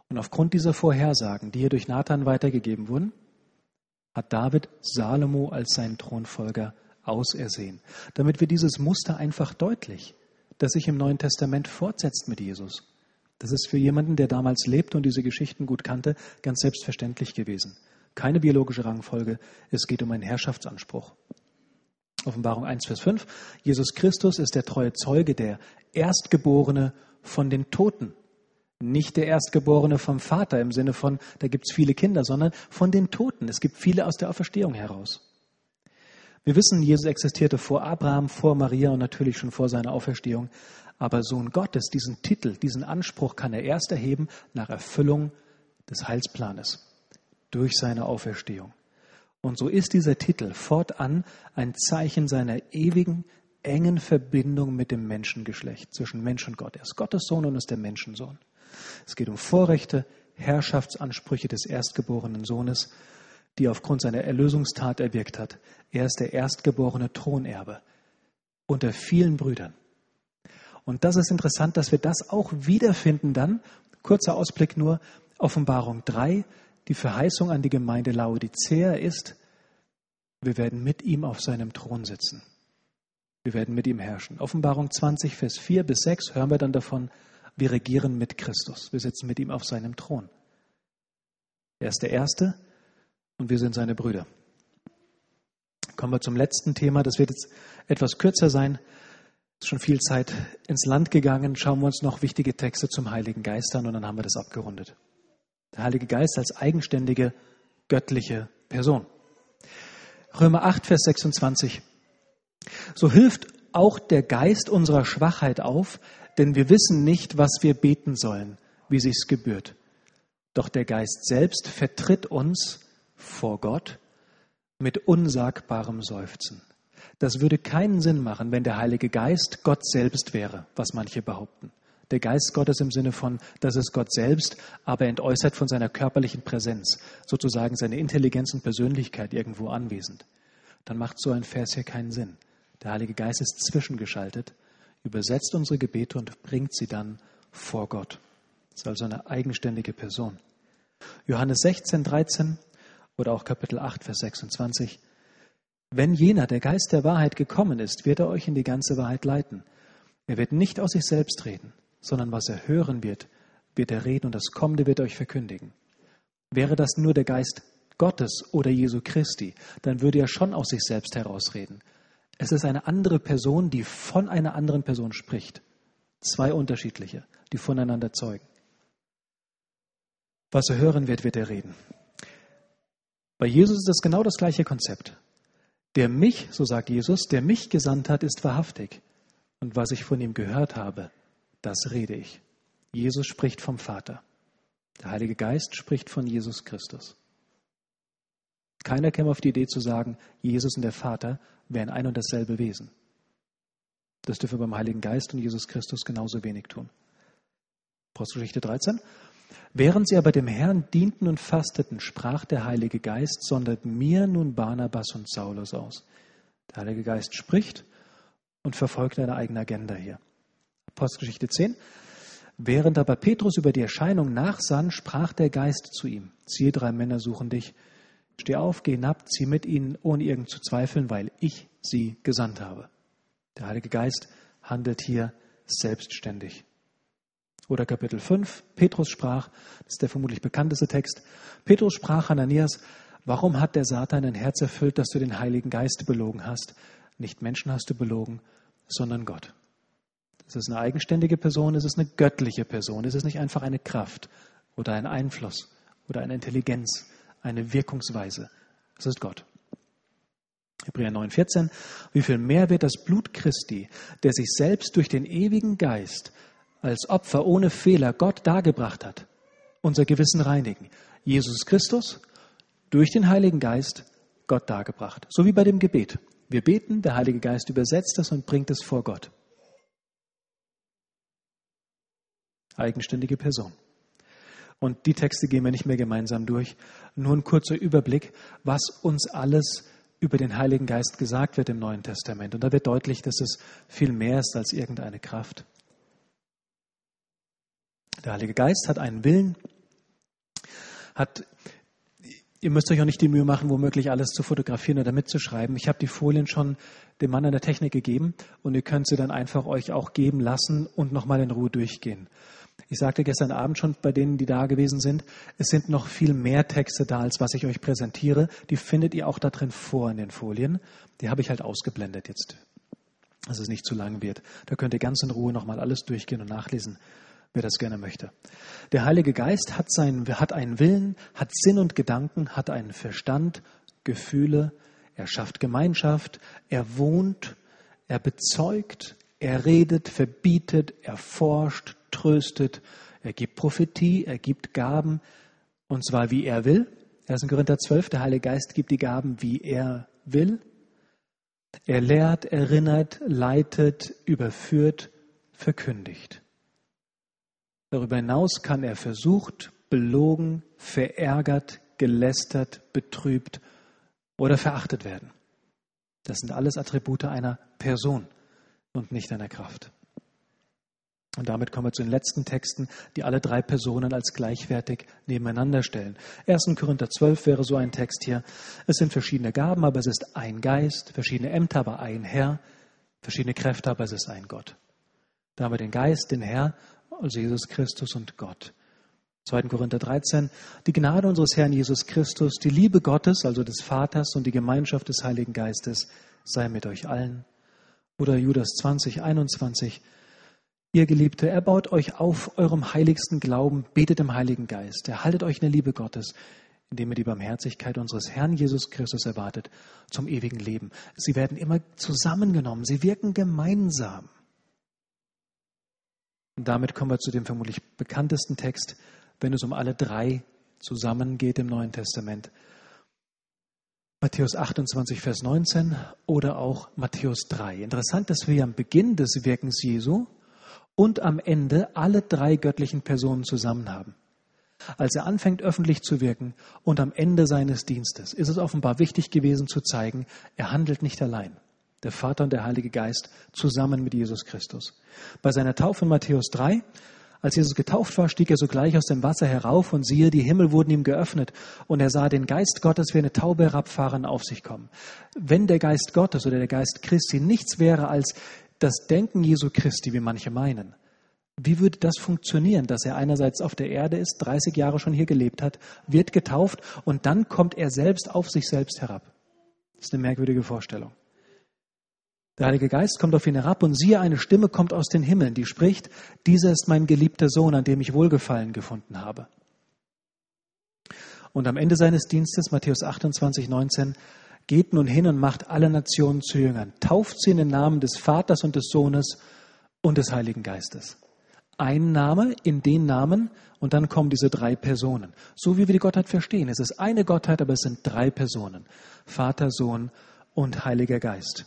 Und aufgrund dieser Vorhersagen, die hier durch Nathan weitergegeben wurden, hat David Salomo als seinen Thronfolger ausersehen. Damit wird dieses Muster einfach deutlich, das sich im Neuen Testament fortsetzt mit Jesus. Das ist für jemanden, der damals lebte und diese Geschichten gut kannte, ganz selbstverständlich gewesen. Keine biologische Rangfolge, es geht um einen Herrschaftsanspruch. Offenbarung eins, Vers fünf. Jesus Christus ist der treue Zeuge, der Erstgeborene von den Toten. Nicht der Erstgeborene vom Vater im Sinne von, da gibt es viele Kinder, sondern von den Toten. Es gibt viele aus der Auferstehung heraus. Wir wissen, Jesus existierte vor Abraham, vor Maria und natürlich schon vor seiner Auferstehung. Aber Sohn Gottes, diesen Titel, diesen Anspruch kann er erst erheben nach Erfüllung des Heilsplanes durch seine Auferstehung. Und so ist dieser Titel fortan ein Zeichen seiner ewigen, engen Verbindung mit dem Menschengeschlecht, zwischen Mensch und Gott. Er ist Gottes Sohn und ist der Menschensohn. Es geht um Vorrechte, Herrschaftsansprüche des erstgeborenen Sohnes, die er aufgrund seiner Erlösungstat erwirkt hat. Er ist der erstgeborene Thronerbe unter vielen Brüdern. Und das ist interessant, dass wir das auch wiederfinden dann, kurzer Ausblick nur, Offenbarung drei, die Verheißung an die Gemeinde Laodicea ist, wir werden mit ihm auf seinem Thron sitzen. Wir werden mit ihm herrschen. Offenbarung zwanzig, Vers vier bis sechs hören wir dann davon, wir regieren mit Christus. Wir sitzen mit ihm auf seinem Thron. Er ist der Erste und wir sind seine Brüder. Kommen wir zum letzten Thema. Das wird jetzt etwas kürzer sein. Es ist schon viel Zeit ins Land gegangen. Schauen wir uns noch wichtige Texte zum Heiligen Geist an und dann haben wir das abgerundet. Der Heilige Geist als eigenständige, göttliche Person. Römer acht, Vers sechsundzwanzig. So hilft auch der Geist unserer Schwachheit auf, denn wir wissen nicht, was wir beten sollen, wie sich's gebührt. Doch der Geist selbst vertritt uns vor Gott mit unsagbarem Seufzen. Das würde keinen Sinn machen, wenn der Heilige Geist Gott selbst wäre, was manche behaupten. Der Geist Gottes im Sinne von, das ist Gott selbst, aber entäußert von seiner körperlichen Präsenz, sozusagen seine Intelligenz und Persönlichkeit irgendwo anwesend. Dann macht so ein Vers hier keinen Sinn. Der Heilige Geist ist zwischengeschaltet, übersetzt unsere Gebete und bringt sie dann vor Gott. Das ist also eine eigenständige Person. Johannes sechzehn, dreizehn oder auch Kapitel acht, Vers sechsundzwanzig. Wenn jener, der Geist der Wahrheit, gekommen ist, wird er euch in die ganze Wahrheit leiten. Er wird nicht aus sich selbst reden, sondern was er hören wird, wird er reden und das Kommende wird er euch verkündigen. Wäre das nur der Geist Gottes oder Jesu Christi, dann würde er schon aus sich selbst herausreden. Es ist eine andere Person, die von einer anderen Person spricht. Zwei unterschiedliche, die voneinander zeugen. Was er hören wird, wird er reden. Bei Jesus ist das genau das gleiche Konzept. Der mich, so sagt Jesus, der mich gesandt hat, ist wahrhaftig. Und was ich von ihm gehört habe, das rede ich. Jesus spricht vom Vater. Der Heilige Geist spricht von Jesus Christus. Keiner käme auf die Idee zu sagen, Jesus und der Vater wären ein und dasselbe Wesen. Das dürfen wir beim Heiligen Geist und Jesus Christus genauso wenig tun. Apostelgeschichte dreizehn. Während sie aber dem Herrn dienten und fasteten, sprach der Heilige Geist, sondert mir nun Barnabas und Saulus aus. Der Heilige Geist spricht und verfolgt eine eigene Agenda hier. Apostelgeschichte zehn. Während aber Petrus über die Erscheinung nachsann, sprach der Geist zu ihm. Siehe, drei Männer suchen dich. Steh auf, geh hinab, zieh mit ihnen, ohne irgend zu zweifeln, weil ich sie gesandt habe. Der Heilige Geist handelt hier selbstständig. Oder Kapitel fünf, Petrus sprach, das ist der vermutlich bekannteste Text, Petrus sprach Hananias, warum hat der Satan dein Herz erfüllt, dass du den Heiligen Geist belogen hast? Nicht Menschen hast du belogen, sondern Gott. Das ist eine eigenständige Person, es ist eine göttliche Person, es ist nicht einfach eine Kraft oder ein Einfluss oder eine Intelligenz, eine Wirkungsweise. Es ist Gott. Hebräer neun, vierzehn. Wie viel mehr wird das Blut Christi, der sich selbst durch den ewigen Geist als Opfer ohne Fehler Gott dargebracht hat, unser Gewissen reinigen. Jesus Christus durch den Heiligen Geist Gott dargebracht. So wie bei dem Gebet. Wir beten, der Heilige Geist übersetzt es und bringt es vor Gott. Eigenständige Person. Und die Texte gehen wir nicht mehr gemeinsam durch. Nur ein kurzer Überblick, was uns alles über den Heiligen Geist gesagt wird im Neuen Testament. Und da wird deutlich, dass es viel mehr ist als irgendeine Kraft. Der Heilige Geist hat einen Willen, hat, ihr müsst euch auch nicht die Mühe machen, womöglich alles zu fotografieren oder mitzuschreiben. Ich habe die Folien schon dem Mann an der Technik gegeben und ihr könnt sie dann einfach euch auch geben lassen und nochmal in Ruhe durchgehen. Ich sagte gestern Abend schon bei denen, die da gewesen sind, es sind noch viel mehr Texte da, als was ich euch präsentiere. Die findet ihr auch da drin vor in den Folien. Die habe ich halt ausgeblendet jetzt, dass es nicht zu lang wird. Da könnt ihr ganz in Ruhe nochmal alles durchgehen und nachlesen, wer das gerne möchte. Der Heilige Geist hat, seinen, hat einen Willen, hat Sinn und Gedanken, hat einen Verstand, Gefühle, er schafft Gemeinschaft, er wohnt, er bezeugt, er redet, verbietet, er forscht, tröstet, er gibt Prophetie, er gibt Gaben, und zwar wie er will. erster Korinther zwölf, der Heilige Geist gibt die Gaben, wie er will. Er lehrt, erinnert, leitet, überführt, verkündigt. Darüber hinaus kann er versucht, belogen, verärgert, gelästert, betrübt oder verachtet werden. Das sind alles Attribute einer Person und nicht einer Kraft. Und damit kommen wir zu den letzten Texten, die alle drei Personen als gleichwertig nebeneinander stellen. erster Korinther zwölf wäre so ein Text hier. Es sind verschiedene Gaben, aber es ist ein Geist, verschiedene Ämter, aber ein Herr, verschiedene Kräfte, aber es ist ein Gott. Da haben wir den Geist, den Herr, also Jesus Christus und Gott. zweiter Korinther dreizehn, die Gnade unseres Herrn Jesus Christus, die Liebe Gottes, also des Vaters und die Gemeinschaft des Heiligen Geistes sei mit euch allen. Oder Judas zwanzig, einundzwanzig, ihr Geliebte, erbaut euch auf eurem heiligsten Glauben, betet im Heiligen Geist, erhaltet euch in der Liebe Gottes, indem ihr die Barmherzigkeit unseres Herrn Jesus Christus erwartet, zum ewigen Leben. Sie werden immer zusammengenommen, sie wirken gemeinsam. Und damit kommen wir zu dem vermutlich bekanntesten Text, wenn es um alle drei zusammengeht im Neuen Testament. Matthäus achtundzwanzig, Vers neunzehn oder auch Matthäus drei. Interessant, dass wir am Beginn des Wirkens Jesu und am Ende alle drei göttlichen Personen zusammen haben. Als er anfängt, öffentlich zu wirken und am Ende seines Dienstes, ist es offenbar wichtig gewesen zu zeigen, er handelt nicht allein. Der Vater und der Heilige Geist zusammen mit Jesus Christus. Bei seiner Taufe in Matthäus drei, als Jesus getauft war, stieg er sogleich aus dem Wasser herauf und siehe, die Himmel wurden ihm geöffnet und er sah den Geist Gottes wie eine Taube herabfahren auf sich kommen. Wenn der Geist Gottes oder der Geist Christi nichts wäre als das Denken Jesu Christi, wie manche meinen, wie würde das funktionieren, dass er einerseits auf der Erde ist, dreißig Jahre schon hier gelebt hat, wird getauft und dann kommt er selbst auf sich selbst herab? Das ist eine merkwürdige Vorstellung. Der Heilige Geist kommt auf ihn herab und siehe, eine Stimme kommt aus den Himmeln, die spricht, dieser ist mein geliebter Sohn, an dem ich Wohlgefallen gefunden habe. Und am Ende seines Dienstes, Matthäus achtundzwanzig, neunzehn, geht nun hin und macht alle Nationen zu Jüngern, tauft sie in den Namen des Vaters und des Sohnes und des Heiligen Geistes. Ein Name in den Namen und dann kommen diese drei Personen. So wie wir die Gottheit verstehen. Es ist eine Gottheit, aber es sind drei Personen. Vater, Sohn und Heiliger Geist.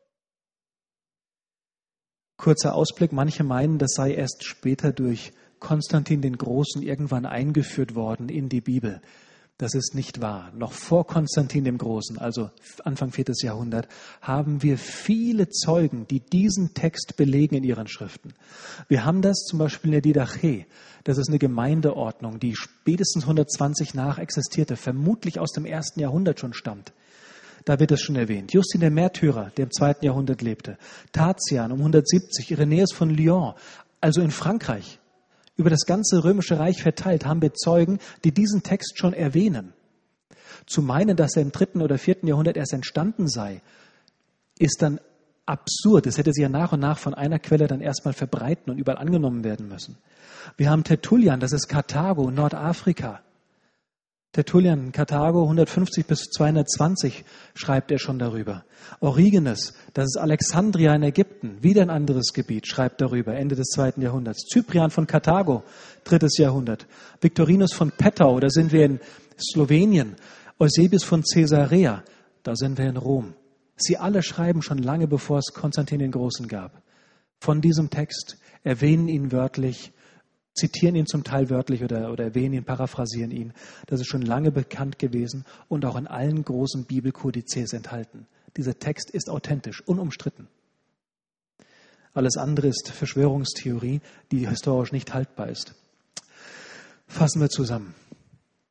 Kurzer Ausblick, manche meinen, das sei erst später durch Konstantin den Großen irgendwann eingeführt worden in die Bibel. Das ist nicht wahr. Noch vor Konstantin dem Großen, also Anfang viertes Jahrhundert, haben wir viele Zeugen, die diesen Text belegen in ihren Schriften. Wir haben das zum Beispiel in der Didache. Das ist eine Gemeindeordnung, die spätestens hundertzwanzig nach existierte, vermutlich aus dem ersten Jahrhundert schon stammt. Da wird es schon erwähnt. Justin der Märtyrer, der im zweiten Jahrhundert lebte. Tatian um hundertsiebzig, Irenäus von Lyon, also in Frankreich. Über das ganze Römische Reich verteilt haben wir Zeugen, die diesen Text schon erwähnen. Zu meinen, dass er im dritten oder vierten Jahrhundert erst entstanden sei, ist dann absurd. Es hätte sich ja nach und nach von einer Quelle dann erstmal verbreiten und überall angenommen werden müssen. Wir haben Tertullian, das ist Karthago, Nordafrika. Tertullian, Karthago, hundertfünfzig bis zweihundertzwanzig schreibt er schon darüber. Origenes, das ist Alexandria in Ägypten, wieder ein anderes Gebiet, schreibt darüber, Ende des zweiten Jahrhunderts. Cyprian von Karthago, drittes Jahrhundert. Victorinus von Pettau, da sind wir in Slowenien. Eusebius von Caesarea, da sind wir in Rom. Sie alle schreiben schon lange, bevor es Konstantin den Großen gab. Von diesem Text, erwähnen ihn wörtlich, zitieren ihn zum Teil wörtlich oder, oder erwähnen ihn, paraphrasieren ihn. Das ist schon lange bekannt gewesen und auch in allen großen Bibelkodizes enthalten. Dieser Text ist authentisch, unumstritten. Alles andere ist Verschwörungstheorie, die historisch nicht haltbar ist. Fassen wir zusammen.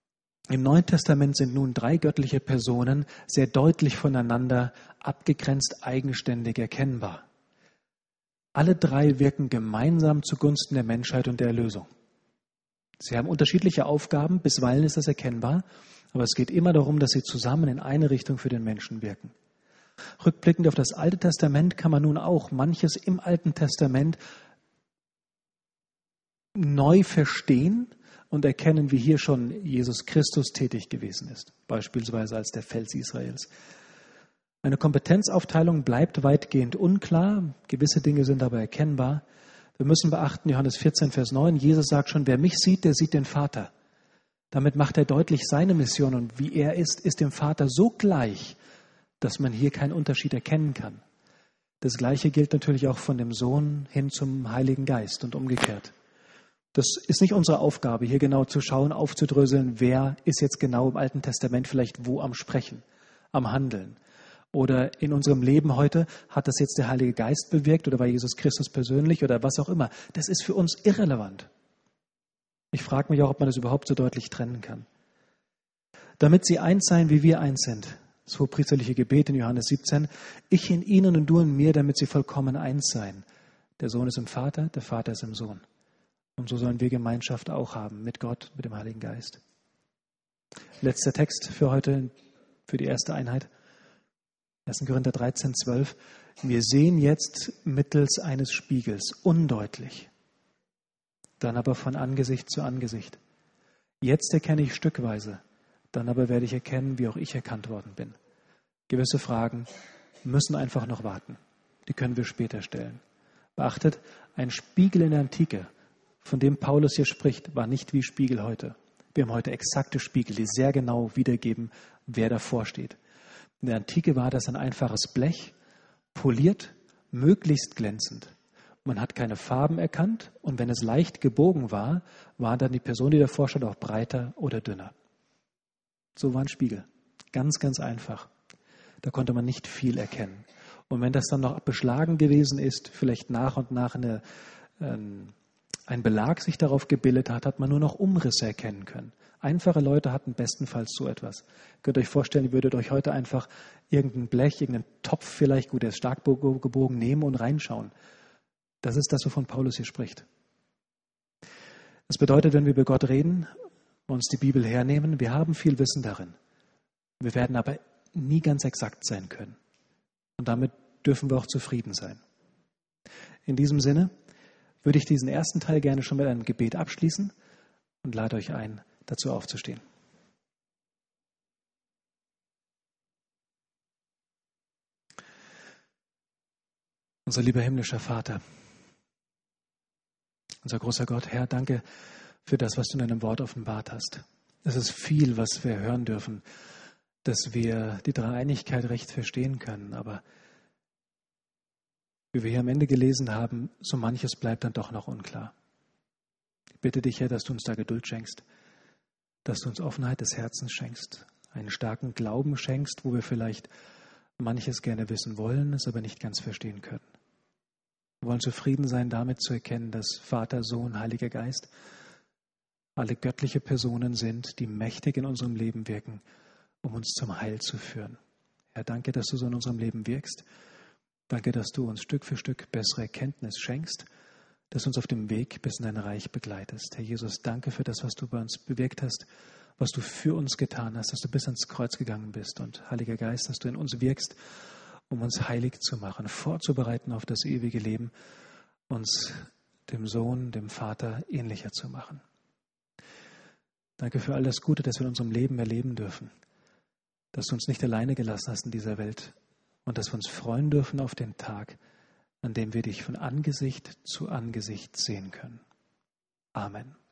Im Neuen Testament sind nun drei göttliche Personen sehr deutlich voneinander abgegrenzt, eigenständig erkennbar. Alle drei wirken gemeinsam zugunsten der Menschheit und der Erlösung. Sie haben unterschiedliche Aufgaben, bisweilen ist das erkennbar, aber es geht immer darum, dass sie zusammen in eine Richtung für den Menschen wirken. Rückblickend auf das Alte Testament kann man nun auch manches im Alten Testament neu verstehen und erkennen, wie hier schon Jesus Christus tätig gewesen ist, beispielsweise als der Fels Israels. Eine Kompetenzaufteilung bleibt weitgehend unklar, gewisse Dinge sind aber erkennbar. Wir müssen beachten, Johannes vierzehn, Vers neun, Jesus sagt schon, wer mich sieht, der sieht den Vater. Damit macht er deutlich seine Mission und wie er ist, ist dem Vater so gleich, dass man hier keinen Unterschied erkennen kann. Das Gleiche gilt natürlich auch von dem Sohn hin zum Heiligen Geist und umgekehrt. Das ist nicht unsere Aufgabe, hier genau zu schauen, aufzudröseln, wer ist jetzt genau im Alten Testament vielleicht wo am Sprechen, am Handeln. Oder in unserem Leben heute, hat das jetzt der Heilige Geist bewirkt oder war Jesus Christus persönlich oder was auch immer. Das ist für uns irrelevant. Ich frage mich auch, ob man das überhaupt so deutlich trennen kann. Damit sie eins seien, wie wir eins sind. Das hohepriesterliche Gebet in Johannes siebzehn. Ich in ihnen und du in mir, damit sie vollkommen eins seien. Der Sohn ist im Vater, der Vater ist im Sohn. Und so sollen wir Gemeinschaft auch haben mit Gott, mit dem Heiligen Geist. Letzter Text für heute, für die erste Einheit. erster Korinther dreizehn, zwölf. Wir sehen jetzt mittels eines Spiegels undeutlich, dann aber von Angesicht zu Angesicht. Jetzt erkenne ich stückweise, dann aber werde ich erkennen, wie auch ich erkannt worden bin. Gewisse Fragen müssen einfach noch warten. Die können wir später stellen. Beachtet, ein Spiegel in der Antike, von dem Paulus hier spricht, war nicht wie Spiegel heute. Wir haben heute exakte Spiegel, die sehr genau wiedergeben, wer davor steht. In der Antike war das ein einfaches Blech, poliert, möglichst glänzend. Man hat keine Farben erkannt und wenn es leicht gebogen war, war dann die Person, die davor stand, auch breiter oder dünner. So war ein Spiegel. Ganz, ganz einfach. Da konnte man nicht viel erkennen. Und wenn das dann noch beschlagen gewesen ist, vielleicht nach und nach eine, ähm, ein Belag sich darauf gebildet hat, hat man nur noch Umrisse erkennen können. Einfache Leute hatten bestenfalls so etwas. Ihr könnt euch vorstellen, ihr würdet euch heute einfach irgendein Blech, irgendeinen Topf vielleicht, gut, der ist stark gebogen, nehmen und reinschauen. Das ist das, wovon Paulus hier spricht. Das bedeutet, wenn wir über Gott reden, uns die Bibel hernehmen, wir haben viel Wissen darin. Wir werden aber nie ganz exakt sein können. Und damit dürfen wir auch zufrieden sein. In diesem Sinne würde ich diesen ersten Teil gerne schon mit einem Gebet abschließen und lade euch ein, dazu aufzustehen. Unser lieber himmlischer Vater, unser großer Gott, Herr, danke für das, was du in deinem Wort offenbart hast. Es ist viel, was wir hören dürfen, dass wir die Dreieinigkeit recht verstehen können, aber wie wir hier am Ende gelesen haben, so manches bleibt dann doch noch unklar. Ich bitte dich, Herr, dass du uns da Geduld schenkst, dass du uns Offenheit des Herzens schenkst, einen starken Glauben schenkst, wo wir vielleicht manches gerne wissen wollen, es aber nicht ganz verstehen können. Wir wollen zufrieden sein, damit zu erkennen, dass Vater, Sohn, Heiliger Geist alle göttliche Personen sind, die mächtig in unserem Leben wirken, um uns zum Heil zu führen. Herr, danke, dass du so in unserem Leben wirkst. Danke, dass du uns Stück für Stück bessere Erkenntnis schenkst, dass du uns auf dem Weg bis in dein Reich begleitest. Herr Jesus, danke für das, was du bei uns bewirkt hast, was du für uns getan hast, dass du bis ans Kreuz gegangen bist. Und Heiliger Geist, dass du in uns wirkst, um uns heilig zu machen, vorzubereiten auf das ewige Leben, uns dem Sohn, dem Vater ähnlicher zu machen. Danke für all das Gute, das wir in unserem Leben erleben dürfen, dass du uns nicht alleine gelassen hast in dieser Welt und dass wir uns freuen dürfen auf den Tag, an dem wir dich von Angesicht zu Angesicht sehen können. Amen.